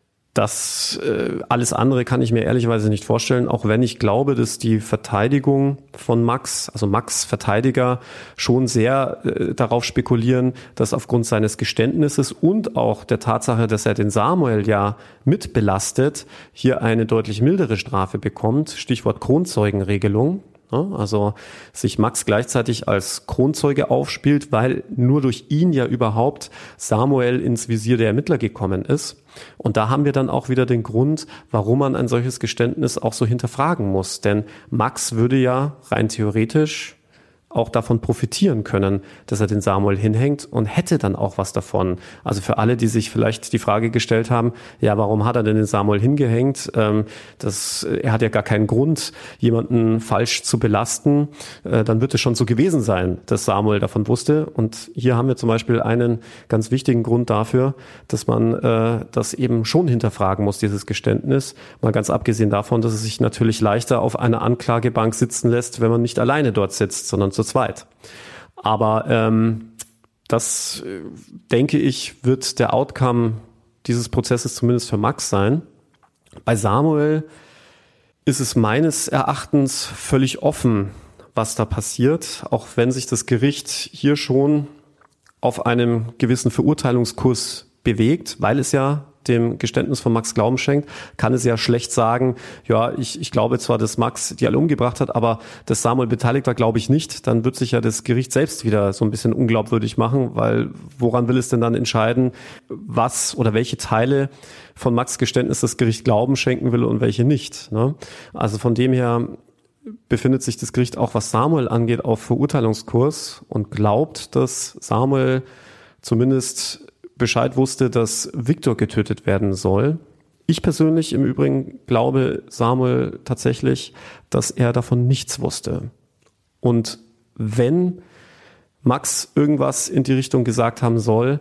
das alles andere kann ich mir ehrlicherweise nicht vorstellen, auch wenn ich glaube, dass die Verteidigung von Max, also Max Verteidiger, schon sehr darauf spekulieren, dass aufgrund seines Geständnisses und auch der Tatsache, dass er den Samuel ja mit belastet, hier eine deutlich mildere Strafe bekommt. Stichwort Kronzeugenregelung. Also sich Max gleichzeitig als Kronzeuge aufspielt, weil nur durch ihn ja überhaupt Samuel ins Visier der Ermittler gekommen ist. Und da haben wir dann auch wieder den Grund, warum man ein solches Geständnis auch so hinterfragen muss. Denn Max würde ja rein theoretisch auch davon profitieren können, dass er den Samuel hinhängt, und hätte dann auch was davon. Also für alle, die sich vielleicht die Frage gestellt haben, ja, warum hat er denn den Samuel hingehängt? Er hat ja gar keinen Grund, jemanden falsch zu belasten. Dann wird es schon so gewesen sein, dass Samuel davon wusste. Und hier haben wir zum Beispiel einen ganz wichtigen Grund dafür, dass man das eben schon hinterfragen muss, dieses Geständnis. Mal ganz abgesehen davon, dass es sich natürlich leichter auf einer Anklagebank sitzen lässt, wenn man nicht alleine dort sitzt, sondern zu zweit. Aber das, denke ich, wird der Outcome dieses Prozesses zumindest für Max sein. Bei Samuel ist es meines Erachtens völlig offen, was da passiert, auch wenn sich das Gericht hier schon auf einem gewissen Verurteilungskurs bewegt, weil es ja dem Geständnis von Max Glauben schenkt, kann es ja schlecht sagen, ja, ich glaube zwar, dass Max die alle umgebracht hat, aber dass Samuel beteiligt war, glaube ich nicht. Dann wird sich ja das Gericht selbst wieder so ein bisschen unglaubwürdig machen, weil woran will es denn dann entscheiden, was oder welche Teile von Max Geständnis das Gericht Glauben schenken will und welche nicht, ne? Also von dem her befindet sich das Gericht auch, was Samuel angeht, auf Verurteilungskurs und glaubt, dass Samuel zumindest Bescheid wusste, dass Viktor getötet werden soll. Ich persönlich im Übrigen glaube Samuel tatsächlich, dass er davon nichts wusste. Und wenn Max irgendwas in die Richtung gesagt haben soll,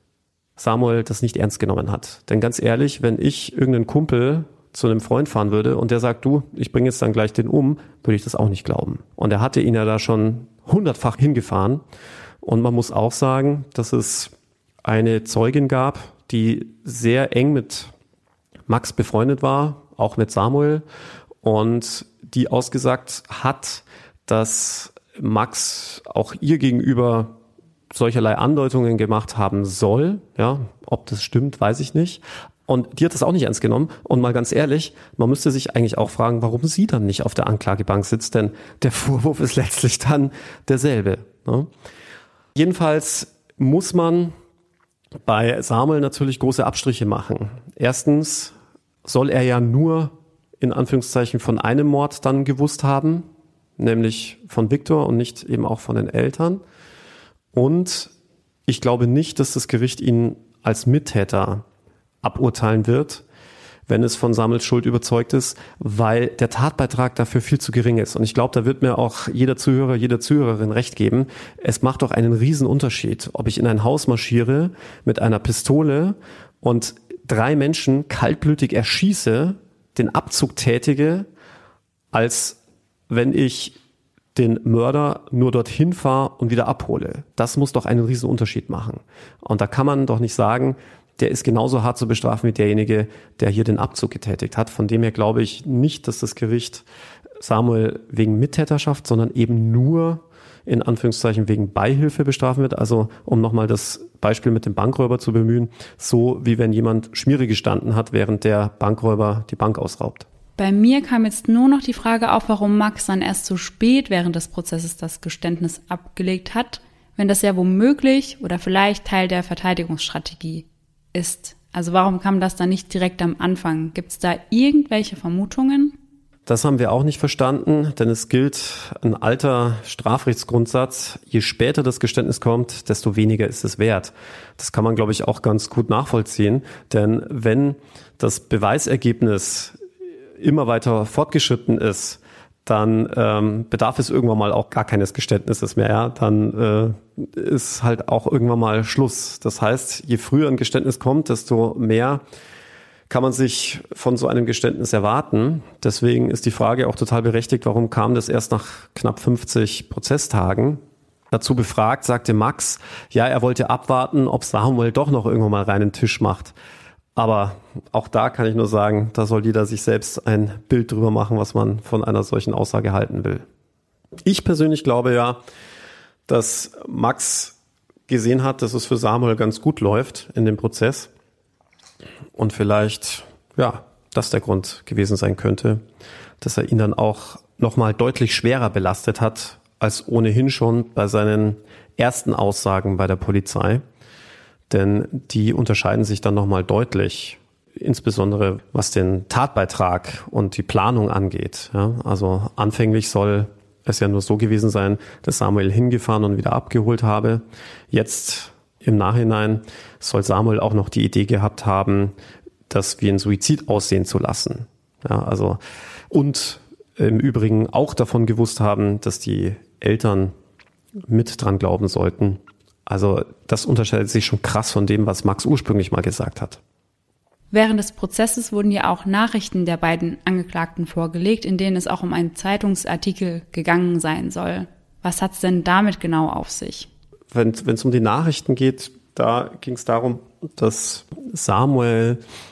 Samuel das nicht ernst genommen hat. Denn ganz ehrlich, wenn ich irgendeinen Kumpel zu einem Freund fahren würde und der sagt, du, ich bringe jetzt dann gleich den um, würde ich das auch nicht glauben. Und er hatte ihn ja da schon 100-fach hingefahren. Und man muss auch sagen, dass es eine Zeugin gab, die sehr eng mit Max befreundet war, auch mit Samuel, und die ausgesagt hat, dass Max auch ihr gegenüber solcherlei Andeutungen gemacht haben soll. Ja, ob das stimmt, weiß ich nicht. Und die hat das auch nicht ernst genommen. Und mal ganz ehrlich, man müsste sich eigentlich auch fragen, warum sie dann nicht auf der Anklagebank sitzt, denn der Vorwurf ist letztlich dann derselbe. Ne? Jedenfalls muss man bei Samuel natürlich große Abstriche machen. Erstens soll er ja nur in Anführungszeichen von einem Mord dann gewusst haben, nämlich von Viktor und nicht eben auch von den Eltern. Und ich glaube nicht, dass das Gericht ihn als Mittäter aburteilen wird, wenn es von Samuels Schuld überzeugt ist, weil der Tatbeitrag dafür viel zu gering ist. Und ich glaube, da wird mir auch jeder Zuhörer, jede Zuhörerin recht geben. Es macht doch einen riesen Unterschied, ob ich in ein Haus marschiere mit einer Pistole und 3 Menschen kaltblütig erschieße, den Abzug tätige, als wenn ich den Mörder nur dorthin fahre und wieder abhole. Das muss doch einen riesen Unterschied machen. Und da kann man doch nicht sagen, der ist genauso hart zu bestrafen wie derjenige, der hier den Abzug getätigt hat. Von dem her glaube ich nicht, dass das Gericht Samuel wegen Mittäterschaft, sondern eben nur in Anführungszeichen wegen Beihilfe bestrafen wird. Also um nochmal das Beispiel mit dem Bankräuber zu bemühen, so wie wenn jemand Schmiere gestanden hat, während der Bankräuber die Bank ausraubt. Bei mir kam jetzt nur noch die Frage auf, warum Max dann erst so spät während des Prozesses das Geständnis abgelegt hat, wenn das ja womöglich oder vielleicht Teil der Verteidigungsstrategie ist. Also warum kam das dann nicht direkt am Anfang? Gibt es da irgendwelche Vermutungen? Das haben wir auch nicht verstanden, denn es gilt ein alter Strafrechtsgrundsatz. Je später das Geständnis kommt, desto weniger ist es wert. Das kann man, glaube ich, auch ganz gut nachvollziehen. Denn wenn das Beweisergebnis immer weiter fortgeschritten ist, dann bedarf es irgendwann mal auch gar keines Geständnisses mehr. Ja? Dann ist halt auch irgendwann mal Schluss. Das heißt, je früher ein Geständnis kommt, desto mehr kann man sich von so einem Geständnis erwarten. Deswegen ist die Frage auch total berechtigt, warum kam das erst nach knapp 50 Prozesstagen? Dazu befragt, sagte Max, ja, er wollte abwarten, ob Samuel doch noch irgendwann mal reinen Tisch macht. Aber auch da kann ich nur sagen, da soll jeder sich selbst ein Bild drüber machen, was man von einer solchen Aussage halten will. Ich persönlich glaube ja, dass Max gesehen hat, dass es für Samuel ganz gut läuft in dem Prozess. Und vielleicht, ja, das der Grund gewesen sein könnte, dass er ihn dann auch nochmal deutlich schwerer belastet hat, als ohnehin schon bei seinen ersten Aussagen bei der Polizei. Denn die unterscheiden sich dann nochmal deutlich, insbesondere was den Tatbeitrag und die Planung angeht. Ja, also anfänglich soll es ja nur so gewesen sein, dass Samuel hingefahren und wieder abgeholt habe. Jetzt im Nachhinein soll Samuel auch noch die Idee gehabt haben, das wie ein Suizid aussehen zu lassen. Ja, also und im Übrigen auch davon gewusst haben, dass die Eltern mit dran glauben sollten. Also das unterscheidet sich schon krass von dem, was Max ursprünglich mal gesagt hat. Während des Prozesses wurden ja auch Nachrichten der beiden Angeklagten vorgelegt, in denen es auch um einen Zeitungsartikel gegangen sein soll. Was hat es denn damit genau auf sich? Wenn es um die Nachrichten geht, da ging es darum, dass Samuel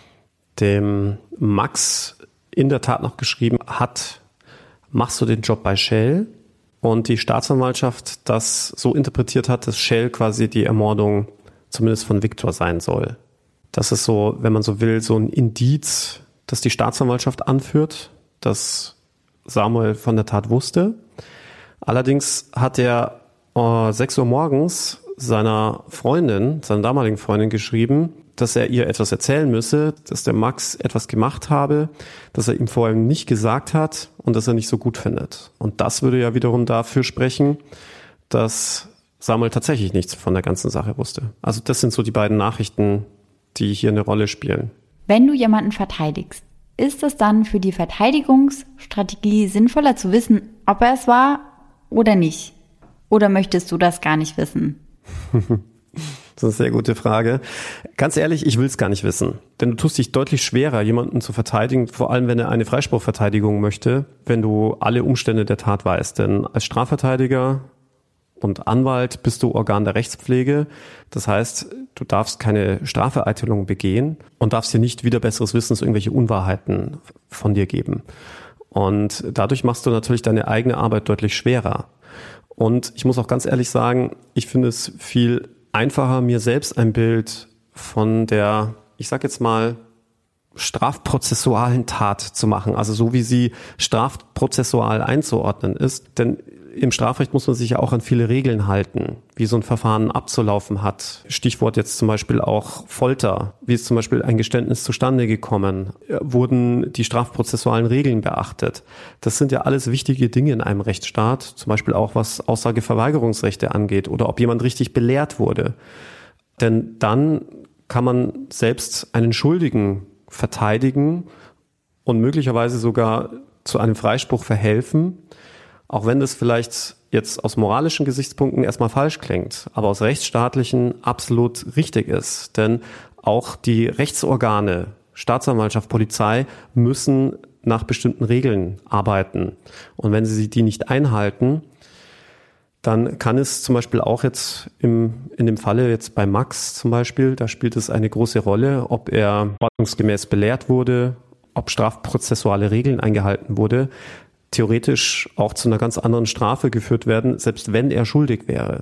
dem Max in der Tat noch geschrieben hat, machst du den Job bei Shell? Und die Staatsanwaltschaft das so interpretiert hat, dass Shell quasi die Ermordung zumindest von Viktor sein soll. Das ist so, wenn man so will, so ein Indiz, das die Staatsanwaltschaft anführt, dass Samuel von der Tat wusste. Allerdings hat er 6 Uhr morgens seiner damaligen Freundin geschrieben, dass er ihr etwas erzählen müsse, dass der Max etwas gemacht habe, dass er ihm vorher nicht gesagt hat und dass er nicht so gut findet. Und das würde ja wiederum dafür sprechen, dass Samuel tatsächlich nichts von der ganzen Sache wusste. Also das sind so die beiden Nachrichten, die hier eine Rolle spielen. Wenn du jemanden verteidigst, ist es dann für die Verteidigungsstrategie sinnvoller zu wissen, ob er es war oder nicht? Oder möchtest du das gar nicht wissen? Das ist eine sehr gute Frage. Ganz ehrlich, ich will es gar nicht wissen. Denn du tust dich deutlich schwerer, jemanden zu verteidigen, vor allem wenn er eine Freispruchverteidigung möchte, wenn du alle Umstände der Tat weißt. Denn als Strafverteidiger und Anwalt bist du Organ der Rechtspflege. Das heißt, du darfst keine Strafvereitelung begehen und darfst dir nicht wider besseres Wissens irgendwelche Unwahrheiten von dir geben. Und dadurch machst du natürlich deine eigene Arbeit deutlich schwerer. Und ich muss auch ganz ehrlich sagen, ich finde es viel einfacher, mir selbst ein Bild von der, ich sag jetzt mal, strafprozessualen Tat zu machen, also so wie sie strafprozessual einzuordnen ist. Denn im Strafrecht muss man sich ja auch an viele Regeln halten, wie so ein Verfahren abzulaufen hat. Stichwort jetzt zum Beispiel auch Folter. Wie ist zum Beispiel ein Geständnis zustande gekommen? Wurden die strafprozessualen Regeln beachtet? Das sind ja alles wichtige Dinge in einem Rechtsstaat, zum Beispiel auch was Aussageverweigerungsrechte angeht oder ob jemand richtig belehrt wurde. Denn dann kann man selbst einen Schuldigen verteidigen und möglicherweise sogar zu einem Freispruch verhelfen, auch wenn das vielleicht jetzt aus moralischen Gesichtspunkten erstmal falsch klingt, aber aus rechtsstaatlichen absolut richtig ist. Denn auch die Rechtsorgane, Staatsanwaltschaft, Polizei müssen nach bestimmten Regeln arbeiten. Und wenn sie die nicht einhalten, dann kann es zum Beispiel auch jetzt in dem Falle jetzt bei Max zum Beispiel, da spielt es eine große Rolle, ob er ordnungsgemäß belehrt wurde, ob strafprozessuale Regeln eingehalten wurde, theoretisch auch zu einer ganz anderen Strafe geführt werden, selbst wenn er schuldig wäre.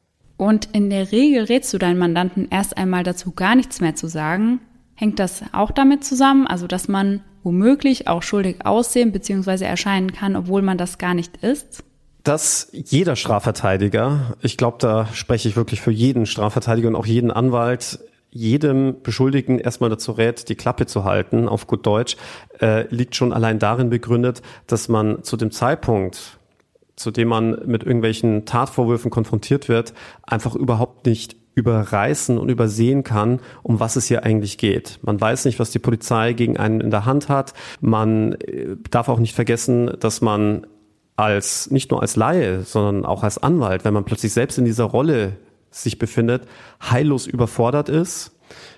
Und in der Regel rätst du deinen Mandanten erst einmal dazu, gar nichts mehr zu sagen. Hängt das auch damit zusammen, also dass man womöglich auch schuldig aussehen bzw. erscheinen kann, obwohl man das gar nicht ist? Dass jeder Strafverteidiger, ich glaube, da spreche ich wirklich für jeden Strafverteidiger und auch jeden Anwalt, jedem Beschuldigten erstmal dazu rät, die Klappe zu halten, auf gut Deutsch, liegt schon allein darin begründet, dass man zu dem Zeitpunkt, zu dem man mit irgendwelchen Tatvorwürfen konfrontiert wird, einfach überhaupt nicht überreißen und übersehen kann, um was es hier eigentlich geht. Man weiß nicht, was die Polizei gegen einen in der Hand hat. Man darf auch nicht vergessen, dass man nicht nur als Laie, sondern auch als Anwalt, wenn man plötzlich selbst in dieser Rolle sich befindet, heillos überfordert ist,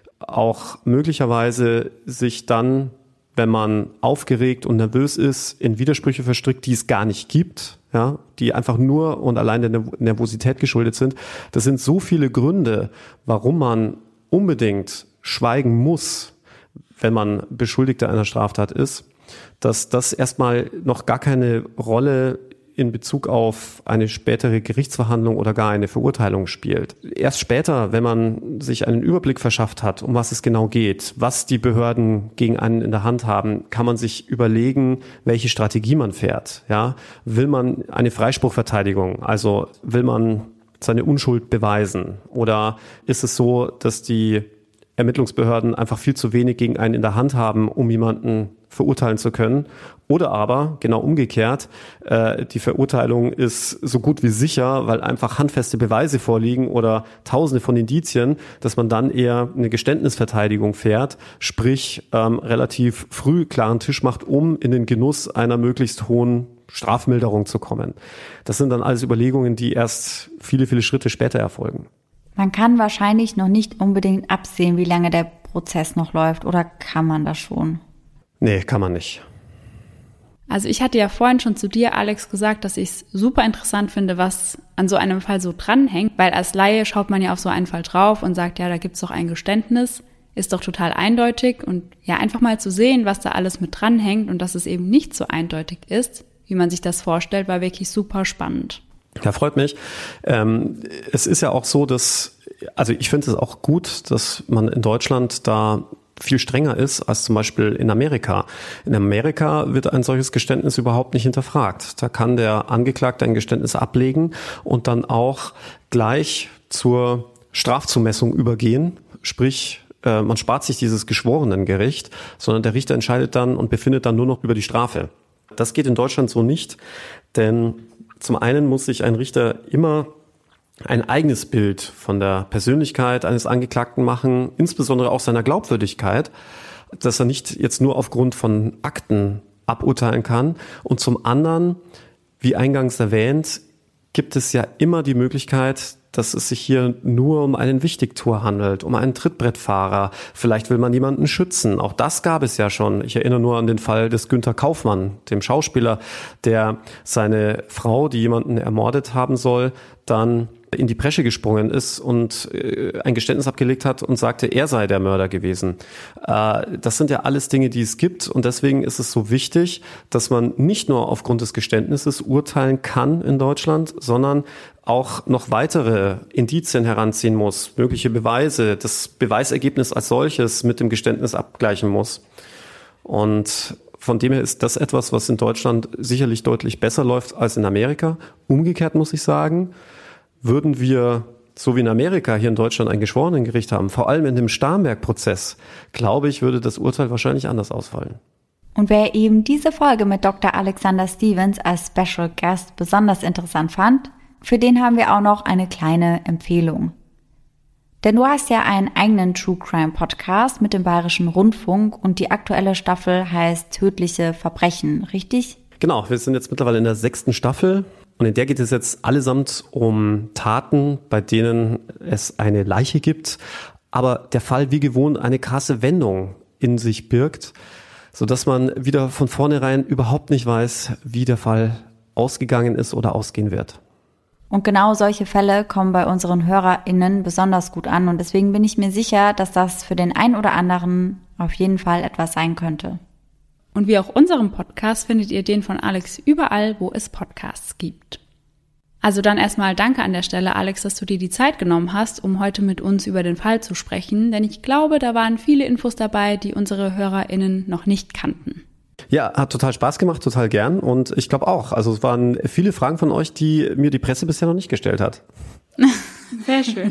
auch möglicherweise sich dann, wenn man aufgeregt und nervös ist, in Widersprüche verstrickt, die es gar nicht gibt, ja, die einfach nur und allein der Nervosität geschuldet sind. Das sind so viele Gründe, warum man unbedingt schweigen muss, wenn man Beschuldigter einer Straftat ist, dass das erstmal noch gar keine Rolle in Bezug auf eine spätere Gerichtsverhandlung oder gar eine Verurteilung spielt. Erst später, wenn man sich einen Überblick verschafft hat, um was es genau geht, was die Behörden gegen einen in der Hand haben, kann man sich überlegen, welche Strategie man fährt. Ja? Will man eine Freispruchverteidigung, also will man seine Unschuld beweisen? Oder ist es so, dass die Ermittlungsbehörden einfach viel zu wenig gegen einen in der Hand haben, um jemanden verurteilen zu können? Oder aber, genau umgekehrt, die Verurteilung ist so gut wie sicher, weil einfach handfeste Beweise vorliegen oder Tausende von Indizien, dass man dann eher eine Geständnisverteidigung fährt, sprich relativ früh klaren Tisch macht, um in den Genuss einer möglichst hohen Strafmilderung zu kommen. Das sind dann alles Überlegungen, die erst viele, viele Schritte später erfolgen. Man kann wahrscheinlich noch nicht unbedingt absehen, wie lange der Prozess noch läuft, oder kann man das schon? Nee, kann man nicht. Also ich hatte ja vorhin schon zu dir, Alex, gesagt, dass ich es super interessant finde, was an so einem Fall so dranhängt, weil als Laie schaut man ja auf so einen Fall drauf und sagt, ja, da gibt's doch ein Geständnis, ist doch total eindeutig, und ja, einfach mal zu sehen, was da alles mit dranhängt und dass es eben nicht so eindeutig ist, wie man sich das vorstellt, war wirklich super spannend. Ja, freut mich. Es ist ja auch so, also ich finde es auch gut, dass man in Deutschland da viel strenger ist als zum Beispiel in Amerika. In Amerika wird ein solches Geständnis überhaupt nicht hinterfragt. Da kann der Angeklagte ein Geständnis ablegen und dann auch gleich zur Strafzumessung übergehen. Sprich, man spart sich dieses Geschworenengericht, sondern der Richter entscheidet dann und befindet dann nur noch über die Strafe. Das geht in Deutschland so nicht, denn zum einen muss sich ein Richter immer ein eigenes Bild von der Persönlichkeit eines Angeklagten machen, insbesondere auch seiner Glaubwürdigkeit, dass er nicht jetzt nur aufgrund von Akten aburteilen kann. Und zum anderen, wie eingangs erwähnt, gibt es ja immer die Möglichkeit, dass es sich hier nur um einen Wichtigtuer handelt, um einen Trittbrettfahrer. Vielleicht will man jemanden schützen. Auch das gab es ja schon. Ich erinnere nur an den Fall des Günther Kaufmann, dem Schauspieler, der seine Frau, die jemanden ermordet haben soll, dann in die Bresche gesprungen ist und ein Geständnis abgelegt hat und sagte, er sei der Mörder gewesen. Das sind ja alles Dinge, die es gibt, und deswegen ist es so wichtig, dass man nicht nur aufgrund des Geständnisses urteilen kann in Deutschland, sondern auch noch weitere Indizien heranziehen muss, mögliche Beweise, das Beweisergebnis als solches mit dem Geständnis abgleichen muss. Und Von dem her ist das etwas, was in Deutschland sicherlich deutlich besser läuft als in Amerika. Umgekehrt muss ich sagen, würden wir, so wie in Amerika, hier in Deutschland ein Geschworenengericht haben, vor allem in dem Starnberg-Prozess, glaube ich, würde das Urteil wahrscheinlich anders ausfallen. Und wer eben diese Folge mit Dr. Alexander Stevens als Special Guest besonders interessant fand, für den haben wir auch noch eine kleine Empfehlung. Denn du hast ja einen eigenen True Crime Podcast mit dem Bayerischen Rundfunk und die aktuelle Staffel heißt Tödliche Verbrechen, richtig? Genau, wir sind jetzt mittlerweile in der 6. Staffel und in der geht es jetzt allesamt um Taten, bei denen es eine Leiche gibt, aber der Fall wie gewohnt eine krasse Wendung in sich birgt, sodass man wieder von vornherein überhaupt nicht weiß, wie der Fall ausgegangen ist oder ausgehen wird. Und genau solche Fälle kommen bei unseren HörerInnen besonders gut an und deswegen bin ich mir sicher, dass das für den einen oder anderen auf jeden Fall etwas sein könnte. Und wie auch unseren Podcast findet ihr den von Alex überall, wo es Podcasts gibt. Also dann erstmal danke an der Stelle, Alex, dass du dir die Zeit genommen hast, um heute mit uns über den Fall zu sprechen, denn ich glaube, da waren viele Infos dabei, die unsere HörerInnen noch nicht kannten. Ja, hat total Spaß gemacht, total gern und ich glaube auch. Also es waren viele Fragen von euch, die mir die Presse bisher noch nicht gestellt hat. Sehr schön.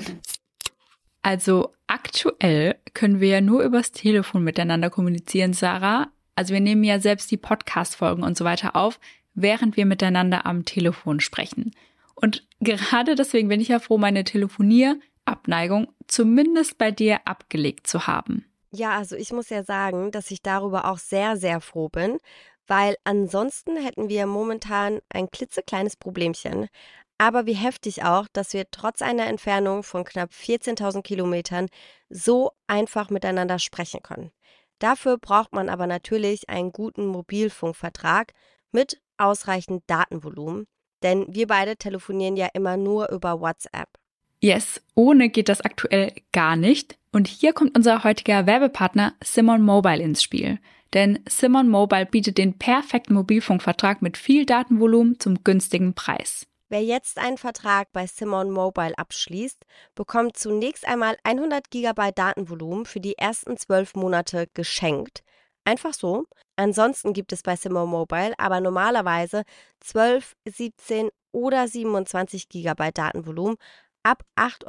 Also aktuell können wir ja nur übers Telefon miteinander kommunizieren, Sarah. Also wir nehmen ja selbst die Podcast-Folgen und so weiter auf, während wir miteinander am Telefon sprechen. Und gerade deswegen bin ich ja froh, meine Telefonierabneigung zumindest bei dir abgelegt zu haben. Ja, also ich muss ja sagen, dass ich darüber auch sehr, sehr froh bin, weil ansonsten hätten wir momentan ein klitzekleines Problemchen. Aber wie heftig auch, dass wir trotz einer Entfernung von knapp 14.000 Kilometern so einfach miteinander sprechen können. Dafür braucht man aber natürlich einen guten Mobilfunkvertrag mit ausreichend Datenvolumen, denn wir beide telefonieren ja immer nur über WhatsApp. Yes, ohne geht das aktuell gar nicht. Und hier kommt unser heutiger Werbepartner Simon Mobile ins Spiel. Denn Simon Mobile bietet den perfekten Mobilfunkvertrag mit viel Datenvolumen zum günstigen Preis. Wer jetzt einen Vertrag bei Simon Mobile abschließt, bekommt zunächst einmal 100 GB Datenvolumen für die ersten 12 Monate geschenkt. Einfach so. Ansonsten gibt es bei Simon Mobile aber normalerweise 12, 17 oder 27 GB Datenvolumen ab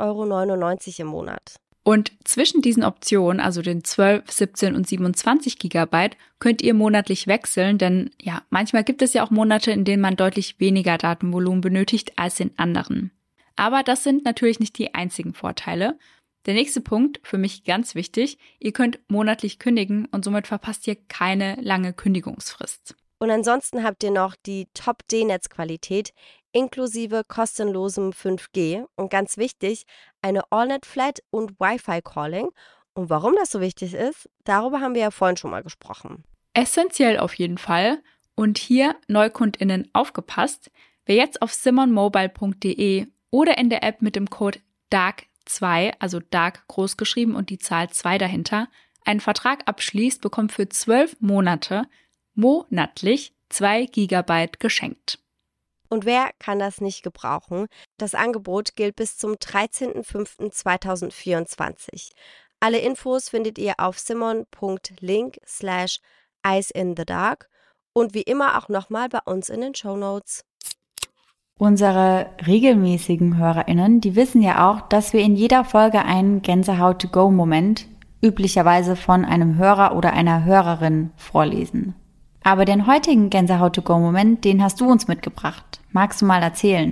8,99 € im Monat. Und zwischen diesen Optionen, also den 12, 17 und 27 Gigabyte, könnt ihr monatlich wechseln, denn ja, manchmal gibt es ja auch Monate, in denen man deutlich weniger Datenvolumen benötigt als in anderen. Aber das sind natürlich nicht die einzigen Vorteile. Der nächste Punkt, für mich ganz wichtig, ihr könnt monatlich kündigen und somit verpasst ihr keine lange Kündigungsfrist. Und ansonsten habt ihr noch die Top-D-Netzqualität inklusive kostenlosem 5G und ganz wichtig, eine AllNet-Flat und Wi-Fi-Calling. Und warum das so wichtig ist, darüber haben wir ja vorhin schon mal gesprochen. Essentiell auf jeden Fall. Und hier NeukundInnen aufgepasst, wer jetzt auf simonmobile.de oder in der App mit dem Code DARK2, also DARK groß geschrieben und die Zahl 2 dahinter, einen Vertrag abschließt, bekommt für 12 Monate monatlich 2 GB geschenkt. Und wer kann das nicht gebrauchen? Das Angebot gilt bis zum 13.05.2024. Alle Infos findet ihr auf simon.link/eyes-in-the-dark und wie immer auch nochmal bei uns in den Shownotes. Unsere regelmäßigen HörerInnen, die wissen ja auch, dass wir in jeder Folge einen Gänsehaut-to-go-Moment üblicherweise von einem Hörer oder einer Hörerin vorlesen. Aber den heutigen Gänsehaut-to-go-Moment, den hast du uns mitgebracht. Magst du mal erzählen?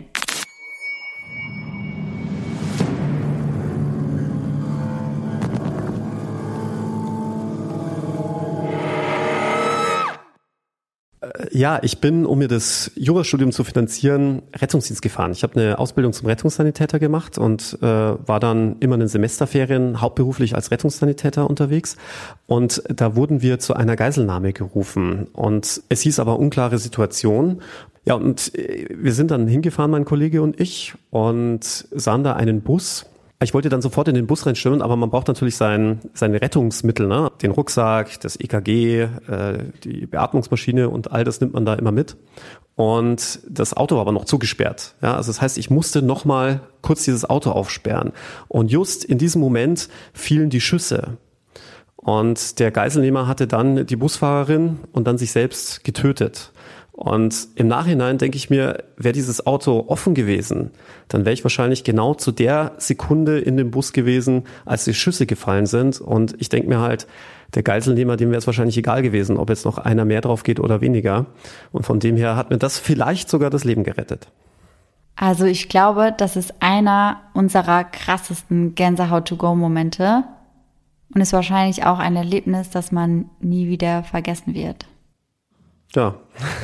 Ja, ich bin, um mir das Jurastudium zu finanzieren, Rettungsdienst gefahren. Ich habe eine Ausbildung zum Rettungssanitäter gemacht und war dann immer in den Semesterferien hauptberuflich als Rettungssanitäter unterwegs. Und da wurden wir zu einer Geiselnahme gerufen. Und es hieß aber unklare Situation. Ja, und wir sind dann hingefahren, mein Kollege und ich, und sahen da einen Bus. Ich wollte dann sofort in den Bus reinstürmen, aber man braucht natürlich seine Rettungsmittel, ne? Den Rucksack, das EKG, die Beatmungsmaschine und all das nimmt man da immer mit. Und das Auto war aber noch zugesperrt. Ja, also das heißt, ich musste noch mal kurz dieses Auto aufsperren. Und just in diesem Moment fielen die Schüsse. Und der Geiselnehmer hatte dann die Busfahrerin und dann sich selbst getötet. Und im Nachhinein denke ich mir, wäre dieses Auto offen gewesen, dann wäre ich wahrscheinlich genau zu der Sekunde in dem Bus gewesen, als die Schüsse gefallen sind. Und ich denke mir halt, der Geiselnehmer, dem wäre es wahrscheinlich egal gewesen, ob jetzt noch einer mehr drauf geht oder weniger. Und von dem her hat mir das vielleicht sogar das Leben gerettet. Also ich glaube, das ist einer unserer krassesten Gänsehaut-to-go-Momente und ist wahrscheinlich auch ein Erlebnis, das man nie wieder vergessen wird. Ja.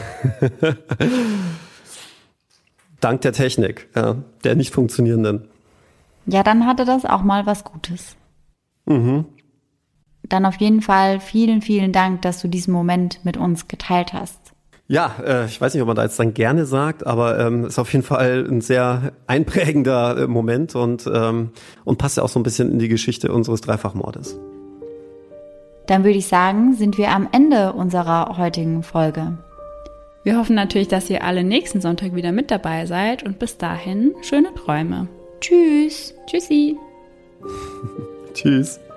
Dank der Technik, ja, der nicht funktionierenden. Ja, dann hatte das auch mal was Gutes. Mhm. Dann auf jeden Fall vielen, vielen Dank, dass du diesen Moment mit uns geteilt hast. Ja, ich weiß nicht, ob man da jetzt dann gerne sagt, aber ist auf jeden Fall ein sehr einprägender Moment und passt ja auch so ein bisschen in die Geschichte unseres Dreifachmordes. Dann würde ich sagen, sind wir am Ende unserer heutigen Folge. Wir hoffen natürlich, dass ihr alle nächsten Sonntag wieder mit dabei seid und bis dahin schöne Träume. Tschüss. Tschüssi. Tschüss.